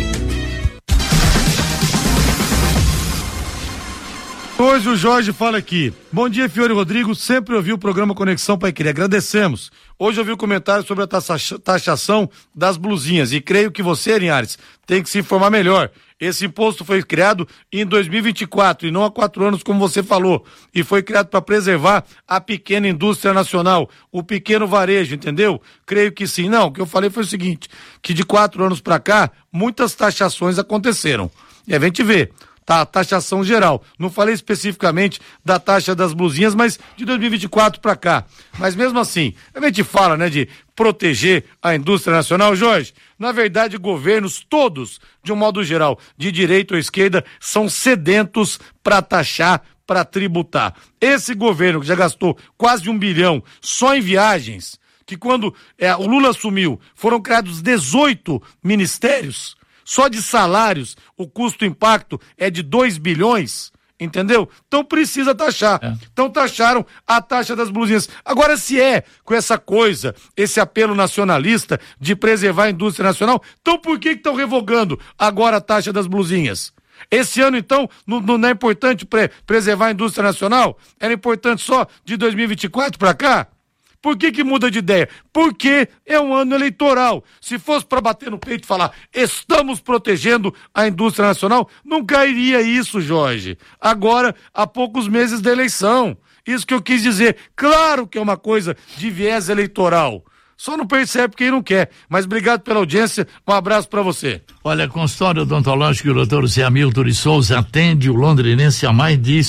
Hoje o Jorge fala aqui. Bom dia, Fiore Rodrigo. Sempre ouvi o programa Conexão Paiquerê. Agradecemos. Hoje eu vi um comentário sobre a taxação das blusinhas e creio que você, Linhares, tem que se informar melhor. Esse imposto foi criado em 2024 e não há 4 anos, como você falou. E foi criado para preservar a pequena indústria nacional, o pequeno varejo, entendeu? Creio que sim. Não, o que eu falei foi o seguinte, que de 4 anos para cá, muitas taxações aconteceram. E a gente vê. Tá, taxação geral. Não falei especificamente da taxa das blusinhas, mas de 2024 para cá. Mas mesmo assim, a gente fala, né, de proteger a indústria nacional, Jorge. Na verdade, governos todos, de um modo geral, de direita ou esquerda, são sedentos para taxar, para tributar. Esse governo que já gastou quase 1 bilhão só em viagens, que quando o Lula assumiu, foram criados 18 ministérios. Só de salários, o custo-impacto é de 2 bilhões, entendeu? Então precisa taxar. Então taxaram a taxa das blusinhas. Agora, se é com essa coisa, esse apelo nacionalista de preservar a indústria nacional, então por que estão revogando agora a taxa das blusinhas? Esse ano, então, não é importante preservar a indústria nacional? Era importante só de 2024 para cá? Por que muda de ideia? Porque é um ano eleitoral. Se fosse para bater no peito e falar, estamos protegendo a indústria nacional, não cairia isso, Jorge. Agora, há poucos meses da eleição. Isso que eu quis dizer. Claro que é uma coisa de viés eleitoral. Só não percebe quem não quer. Mas obrigado pela audiência. Um abraço para você. Olha, consultório odontológico, o doutor Zé Hamilton de Souza atende o londrinense há mais de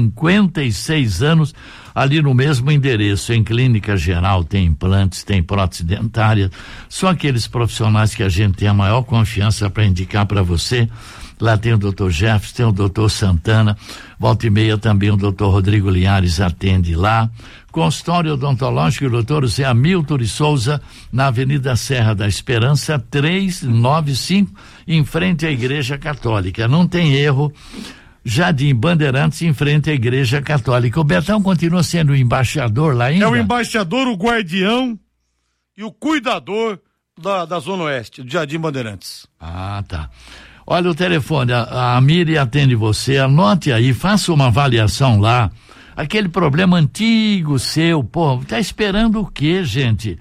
56 anos, ali no mesmo endereço, em clínica geral, tem implantes, tem prótese dentária, só aqueles profissionais que a gente tem a maior confiança para indicar para você. Lá tem o doutor Jefferson, tem o doutor Santana, volta e meia também o doutor Rodrigo Linhares atende lá. Consultório odontológico, o doutor Zé Hamilton de Souza, na Avenida Serra da Esperança, 395, em frente à Igreja Católica. Não tem erro. Jardim Bandeirantes, em frente à Igreja Católica. O Betão continua sendo o embaixador lá ainda? É o embaixador, o guardião e o cuidador da Zona Oeste, do Jardim Bandeirantes. Ah, tá. Olha o telefone, a Miri atende você, anote aí, faça uma avaliação lá. Aquele problema antigo seu, pô, tá esperando o quê, gente?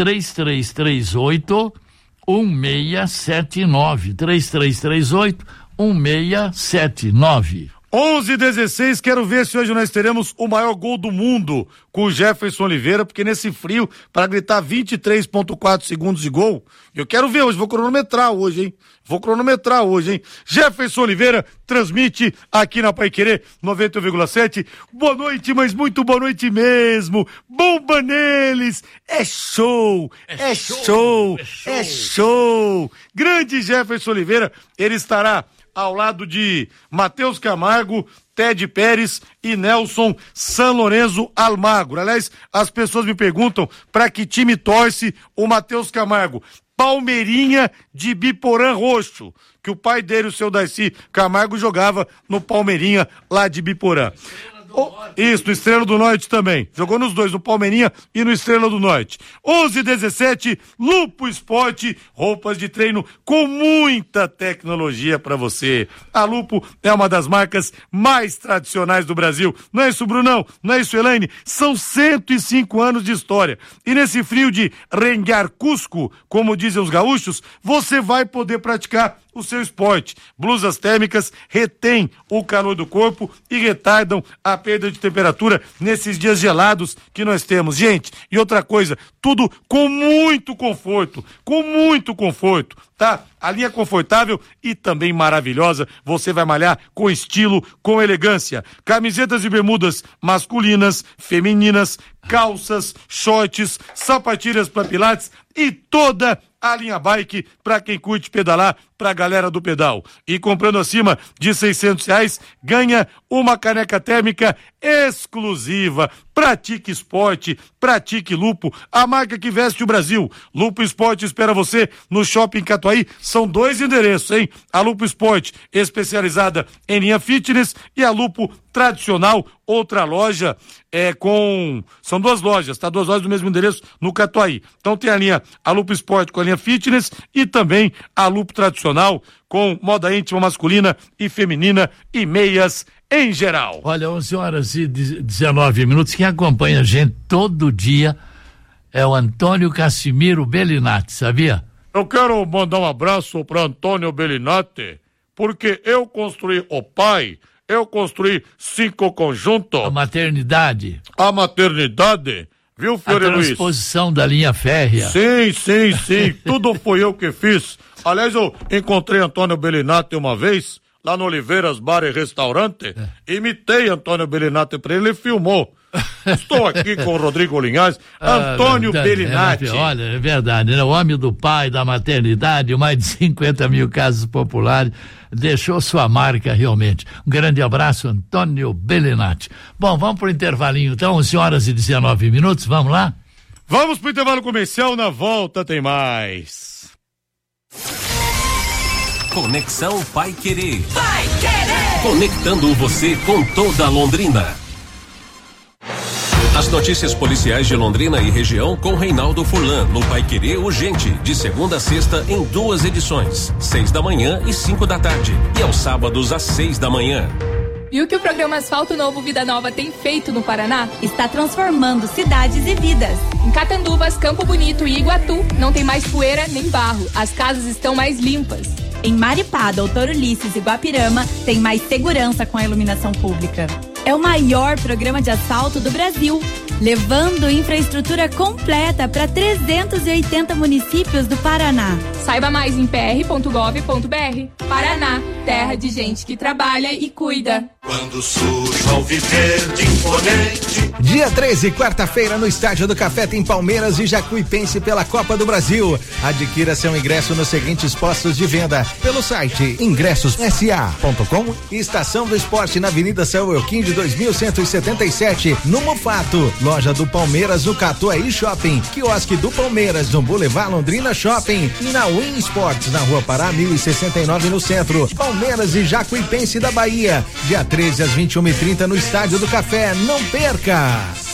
3338-1679, 3338-1679. 11:16, quero ver se hoje nós teremos o maior gol do mundo com o Jefferson Oliveira, porque nesse frio, para gritar 23,4 segundos de gol, eu quero ver hoje, vou cronometrar hoje, hein? Jefferson Oliveira transmite aqui na Paiquerê 91,7. Boa noite, mas muito boa noite mesmo. Bomba neles! É show! É show! Grande Jefferson Oliveira, ele estará ao lado de Matheus Camargo, Ted Pérez e Nelson San Lorenzo Almagro. Aliás, as pessoas me perguntam para que time torce o Matheus Camargo. Palmeirinha de Biporã Roxo, que o pai dele, o seu Darcy Camargo, jogava no Palmeirinha lá de Biporã. Isso, no Estrela do Norte também. Jogou nos dois, no Palmeirinha e no Estrela do Norte. 11:17, Lupo Esporte, roupas de treino com muita tecnologia pra você. A Lupo é uma das marcas mais tradicionais do Brasil. Não é isso, Brunão? Não é isso, Elaine? São 105 anos de história. E nesse frio de rengar Cusco, como dizem os gaúchos, você vai poder praticar o seu esporte. Blusas térmicas retêm o calor do corpo e retardam a perda de temperatura nesses dias gelados que nós temos. Gente, e outra coisa, tudo com muito conforto, tá? A linha confortável e também maravilhosa, você vai malhar com estilo, com elegância. Camisetas e bermudas masculinas, femininas, calças, shorts, sapatilhas para pilates e toda a linha bike para quem curte pedalar, pra galera do pedal. E comprando acima de R$600, ganha uma caneca térmica exclusiva. Pratique esporte, pratique Lupo, a marca que veste o Brasil. Lupo Esporte espera você no Shopping Catuaí. São 2 endereços, hein? A Lupo Esporte, especializada em linha fitness, e a Lupo tradicional, outra loja são 2 lojas, tá? 2 lojas do mesmo endereço no Catuaí. Então tem a Lupo Esporte com a linha fitness e também a Lupo tradicional com moda íntima masculina e feminina e meias em geral. Olha, 11:19. Quem acompanha a gente todo dia é o Antônio Cassimiro Bellinati, sabia? Eu quero mandar um abraço para Antônio Bellinati, porque eu construí o pai, eu construí 5 conjuntos. A maternidade. Viu, Fiore Luiz? A transposição da linha férrea. Sim. Tudo foi eu que fiz. Aliás, eu encontrei Antônio Bellinati uma vez, lá no Oliveiras Bar e Restaurante. Imitei Antônio Bellinati pra ele filmou. Estou aqui com o Rodrigo Linhares, Antônio Bellinati. Olha, é verdade, né? O homem do pai, da maternidade, mais de 50 mil casos populares, deixou sua marca realmente. Um grande abraço, Antônio Bellinati. Bom, vamos pro intervalinho então, 11:19, vamos lá? Vamos pro intervalo comercial, na volta tem mais. Conexão Paiquerê. Conectando você com toda Londrina. As notícias policiais de Londrina e região com Reinaldo Furlan, no Paiquerê Urgente, de segunda a sexta em 2 edições, 6 da manhã e 5 da tarde, e aos sábados às 6 da manhã. E o que o programa Asfalto Novo Vida Nova tem feito no Paraná? Está transformando cidades e vidas. Em Catanduvas, Campo Bonito e Iguatu, não tem mais poeira nem barro, as casas estão mais limpas. Em Maripá, Doutor Ulisses e Guapirama, tem mais segurança com a iluminação pública. É o maior programa de asfalto do Brasil, levando infraestrutura completa para 380 municípios do Paraná. Saiba mais em pr.gov.br. Paraná, terra de gente que trabalha e cuida. Quando surge ao viver de imponente. Dia 13, quarta-feira, no Estádio do Café tem Palmeiras e Jacuipense pela Copa do Brasil. Adquira seu ingresso nos seguintes postos de venda pelo site ingressossa.com e Estação do Esporte na Avenida São Euquim de 2177, no Mufato. Loja do Palmeiras no Catuaí Shopping, quiosque do Palmeiras no Boulevard Londrina Shopping e na Win Sports na Rua Pará 1069 no centro. Palmeiras e Jacuipense da Bahia, dia 13 às 21h30 no Estádio do Café. Não perca!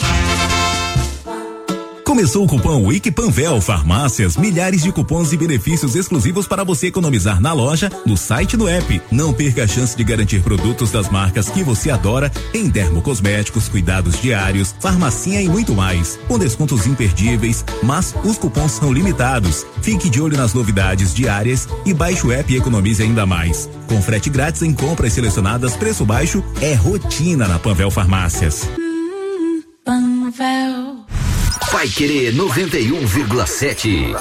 Começou o cupom Week Panvel Farmácias, milhares de cupons e benefícios exclusivos para você economizar na loja, no site e no app. Não perca a chance de garantir produtos das marcas que você adora em dermocosméticos, cuidados diários, farmacinha e muito mais, com descontos imperdíveis, mas os cupons são limitados. Fique de olho nas novidades diárias e baixe o app e economize ainda mais. Com frete grátis em compras selecionadas, preço baixo é rotina na Panvel Farmácias. Panvel. Paiquerê 91,7.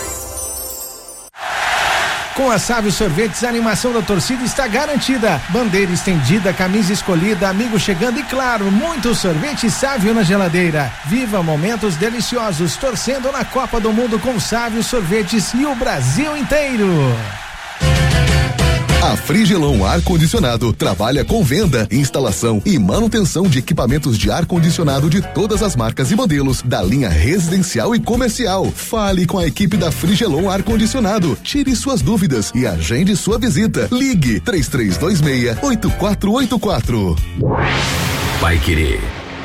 Com a Sávio Sorvetes, a animação da torcida está garantida. Bandeira estendida, camisa escolhida, amigo chegando e, claro, muito sorvete Sávio na geladeira. Viva momentos deliciosos, torcendo na Copa do Mundo com Sávio Sorvetes e o Brasil inteiro. A Frigelon Ar-Condicionado trabalha com venda, instalação e manutenção de equipamentos de ar-condicionado de todas as marcas e modelos da linha residencial e comercial. Fale com a equipe da Frigelon Ar-Condicionado, tire suas dúvidas e agende sua visita. Ligue 3326-8484. Paiquerê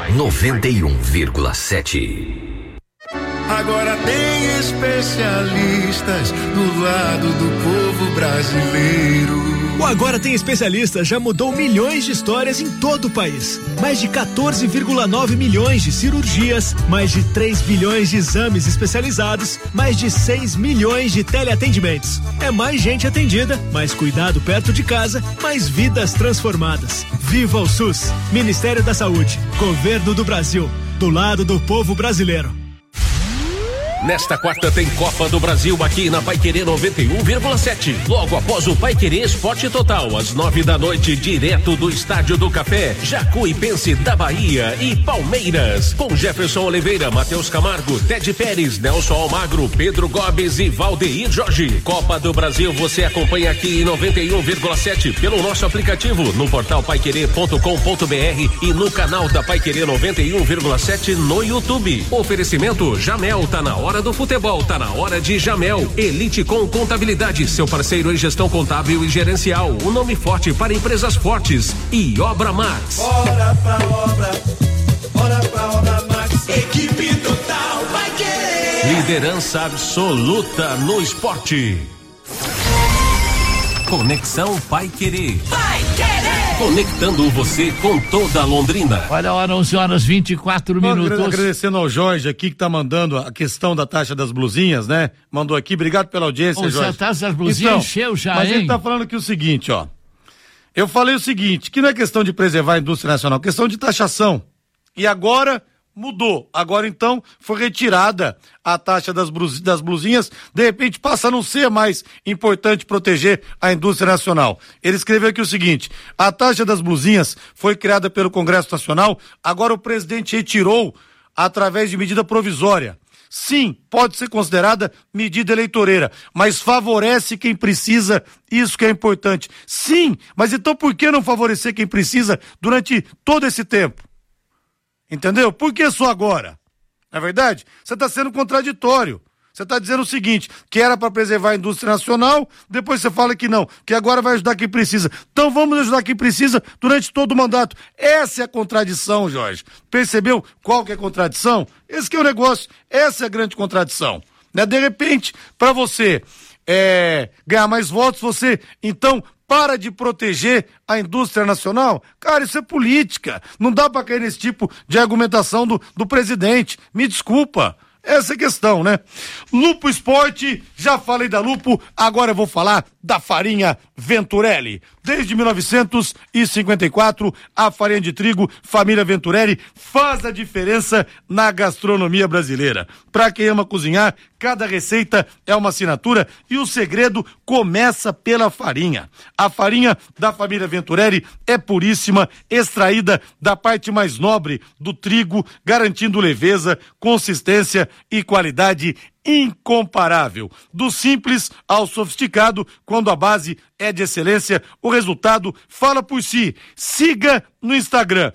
91,7. Agora tem especialistas do lado do povo brasileiro. O Agora Tem Especialistas já mudou milhões de histórias em todo o país. Mais de 14,9 milhões de cirurgias, mais de 3 bilhões de exames especializados, mais de 6 milhões de teleatendimentos. É mais gente atendida, mais cuidado perto de casa, mais vidas transformadas. Viva o SUS! Ministério da Saúde, Governo do Brasil, do lado do povo brasileiro. Nesta quarta tem Copa do Brasil aqui na Paiquerê 91,7. Logo após o Paiquerê Esporte Total, às 9h, direto do Estádio do Café, Jacuipense da Bahia e Palmeiras. Com Jefferson Oliveira, Matheus Camargo, Ted Pérez, Nelson Almagro, Pedro Gomes e Valdeir Jorge. Copa do Brasil você acompanha aqui em 91,7 pelo nosso aplicativo, no portal paiquerê.com.br e no canal da Paiquerê 91,7 no YouTube. Oferecimento Jamel, tá na hora do futebol, tá na hora de Jamel. Elite com Contabilidade, seu parceiro em gestão contábil e gerencial. Um nome forte para empresas fortes. E Obra Max. Bora pra Obra Max. Equipe total vai querer. Liderança absoluta no esporte. Conexão Paiquerê. Conectando você com toda a Londrina. Olha a hora, 11h24 minutos. Agradecendo ao Jorge aqui que tá mandando a questão da taxa das blusinhas, né? Mandou aqui, obrigado pela audiência, Jorge. A taxa das blusinhas então, encheu já, mas ele tá falando aqui o seguinte, ó. Eu falei o seguinte, que não é questão de preservar a indústria nacional, é questão de taxação. E agora mudou. Agora, então, foi retirada a taxa das blusinhas, de repente passa a não ser mais importante proteger a indústria nacional. Ele escreveu aqui o seguinte: a taxa das blusinhas foi criada pelo Congresso Nacional, agora o presidente retirou através de medida provisória. Sim, pode ser considerada medida eleitoreira, mas favorece quem precisa, isso que é importante. Sim, mas então por que não favorecer quem precisa durante todo esse tempo? Entendeu? Por que só agora? Não é verdade? Você está sendo contraditório. Você está dizendo o seguinte, que era para preservar a indústria nacional, depois você fala que não, que agora vai ajudar quem precisa. Então vamos ajudar quem precisa durante todo o mandato. Essa é a contradição, Jorge. Percebeu qual que é a contradição? Esse que é o negócio, essa é a grande contradição. Né? De repente, para você ganhar mais votos, você, então, para de proteger a indústria nacional? Cara, isso é política. Não dá para cair nesse tipo de argumentação do presidente. Me desculpa. Essa é a questão, né? Lupo Esporte, já falei da Lupo, agora eu vou falar da farinha Venturelli. Desde 1954, a farinha de trigo família Venturelli faz a diferença na gastronomia brasileira. Para quem ama cozinhar, cada receita é uma assinatura e o segredo começa pela farinha. A farinha da família Venturelli é puríssima, extraída da parte mais nobre do trigo, garantindo leveza, consistência e qualidade incomparável. Do simples ao sofisticado, quando a base é de excelência, o resultado fala por si. Siga no Instagram,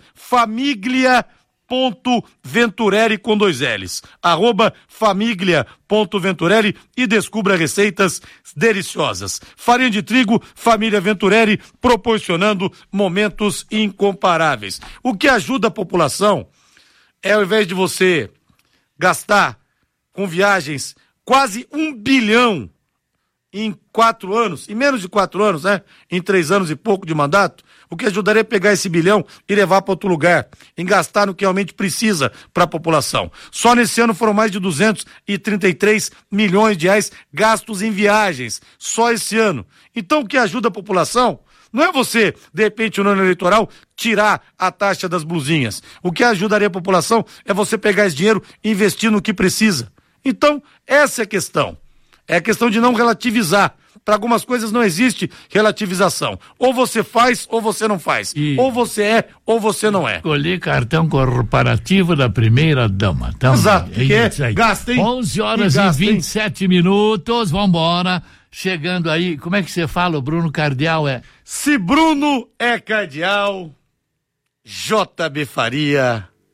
famiglia.venturelli com 2 L's, @famiglia.venturelli e descubra receitas deliciosas. Farinha de trigo, família Venturelli, proporcionando momentos incomparáveis. O que ajuda a população é, ao invés de você gastar com viagens quase 1 bilhão em 4 anos, em menos de 4 anos, né? Em 3 anos e pouco de mandato, o que ajudaria a pegar esse bilhão e levar para outro lugar, em gastar no que realmente precisa para a população. Só nesse ano foram mais de 233 milhões de reais gastos em viagens, só esse ano. Então o que ajuda a população não é você, de repente, no ano eleitoral, tirar a taxa das blusinhas. O que ajudaria a população é você pegar esse dinheiro e investir no que precisa. Então, essa é a questão. É a questão de não relativizar. Para algumas coisas não existe relativização. Ou você faz, ou você não faz. Ou você é, ou você não é. Escolhi cartão corporativo da primeira dama. Então, exato. Gastem. 11h27 minutos. Vambora. Chegando aí, como é que você fala? O Bruno Cardial é... Se Bruno é cardeal, JB Faria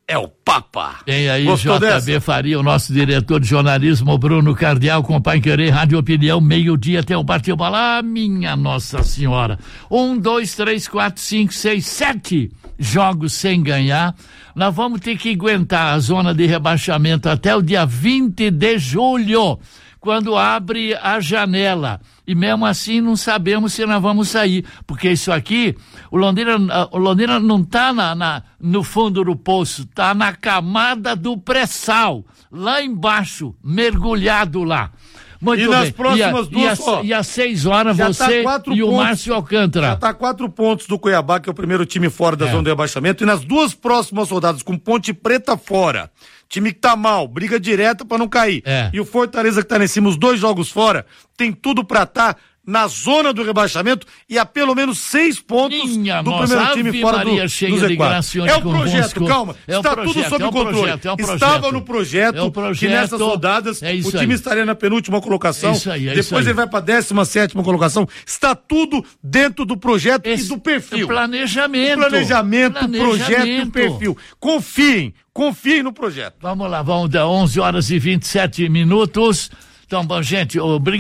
é o Papa. Tem aí Gostou JB dessa? Faria, o nosso diretor de jornalismo, Bruno Cardial, com Pai Querer, Rádio Opinião, meio-dia até o bate-bola. Minha Nossa Senhora. 1, 2, 3, 4, 5, 6, 7 jogos sem ganhar. Nós vamos ter que aguentar a zona de rebaixamento até o dia 20 de julho, quando abre a janela. E mesmo assim não sabemos se nós vamos sair, porque isso aqui, o Londrina não está no fundo do poço, está na camada do pré-sal, lá embaixo, mergulhado lá. Muito e bem. nas próximas e às 6 horas você e o Márcio Alcântara. Já está 4 pontos do Cuiabá, que é o primeiro time fora da zona de rebaixamento, e nas 2 próximas rodadas, com Ponte Preta fora, time que tá mal, briga direta pra não cair, e o Fortaleza que tá lá em cima, os 2 jogos fora, tem tudo pra tá na zona do rebaixamento e a pelo menos 6 pontos do primeiro time fora do Z4. É o projeto, calma, está tudo sob controle. Estava no projeto que nessas rodadas o time estaria na penúltima colocação, depois ele vai para 17ª colocação, está tudo dentro do projeto e do perfil. Planejamento, projeto e perfil. Confiem no projeto. Vamos lá, vamos dar 11 horas e 27 minutos. Então, bom, gente, obrigado.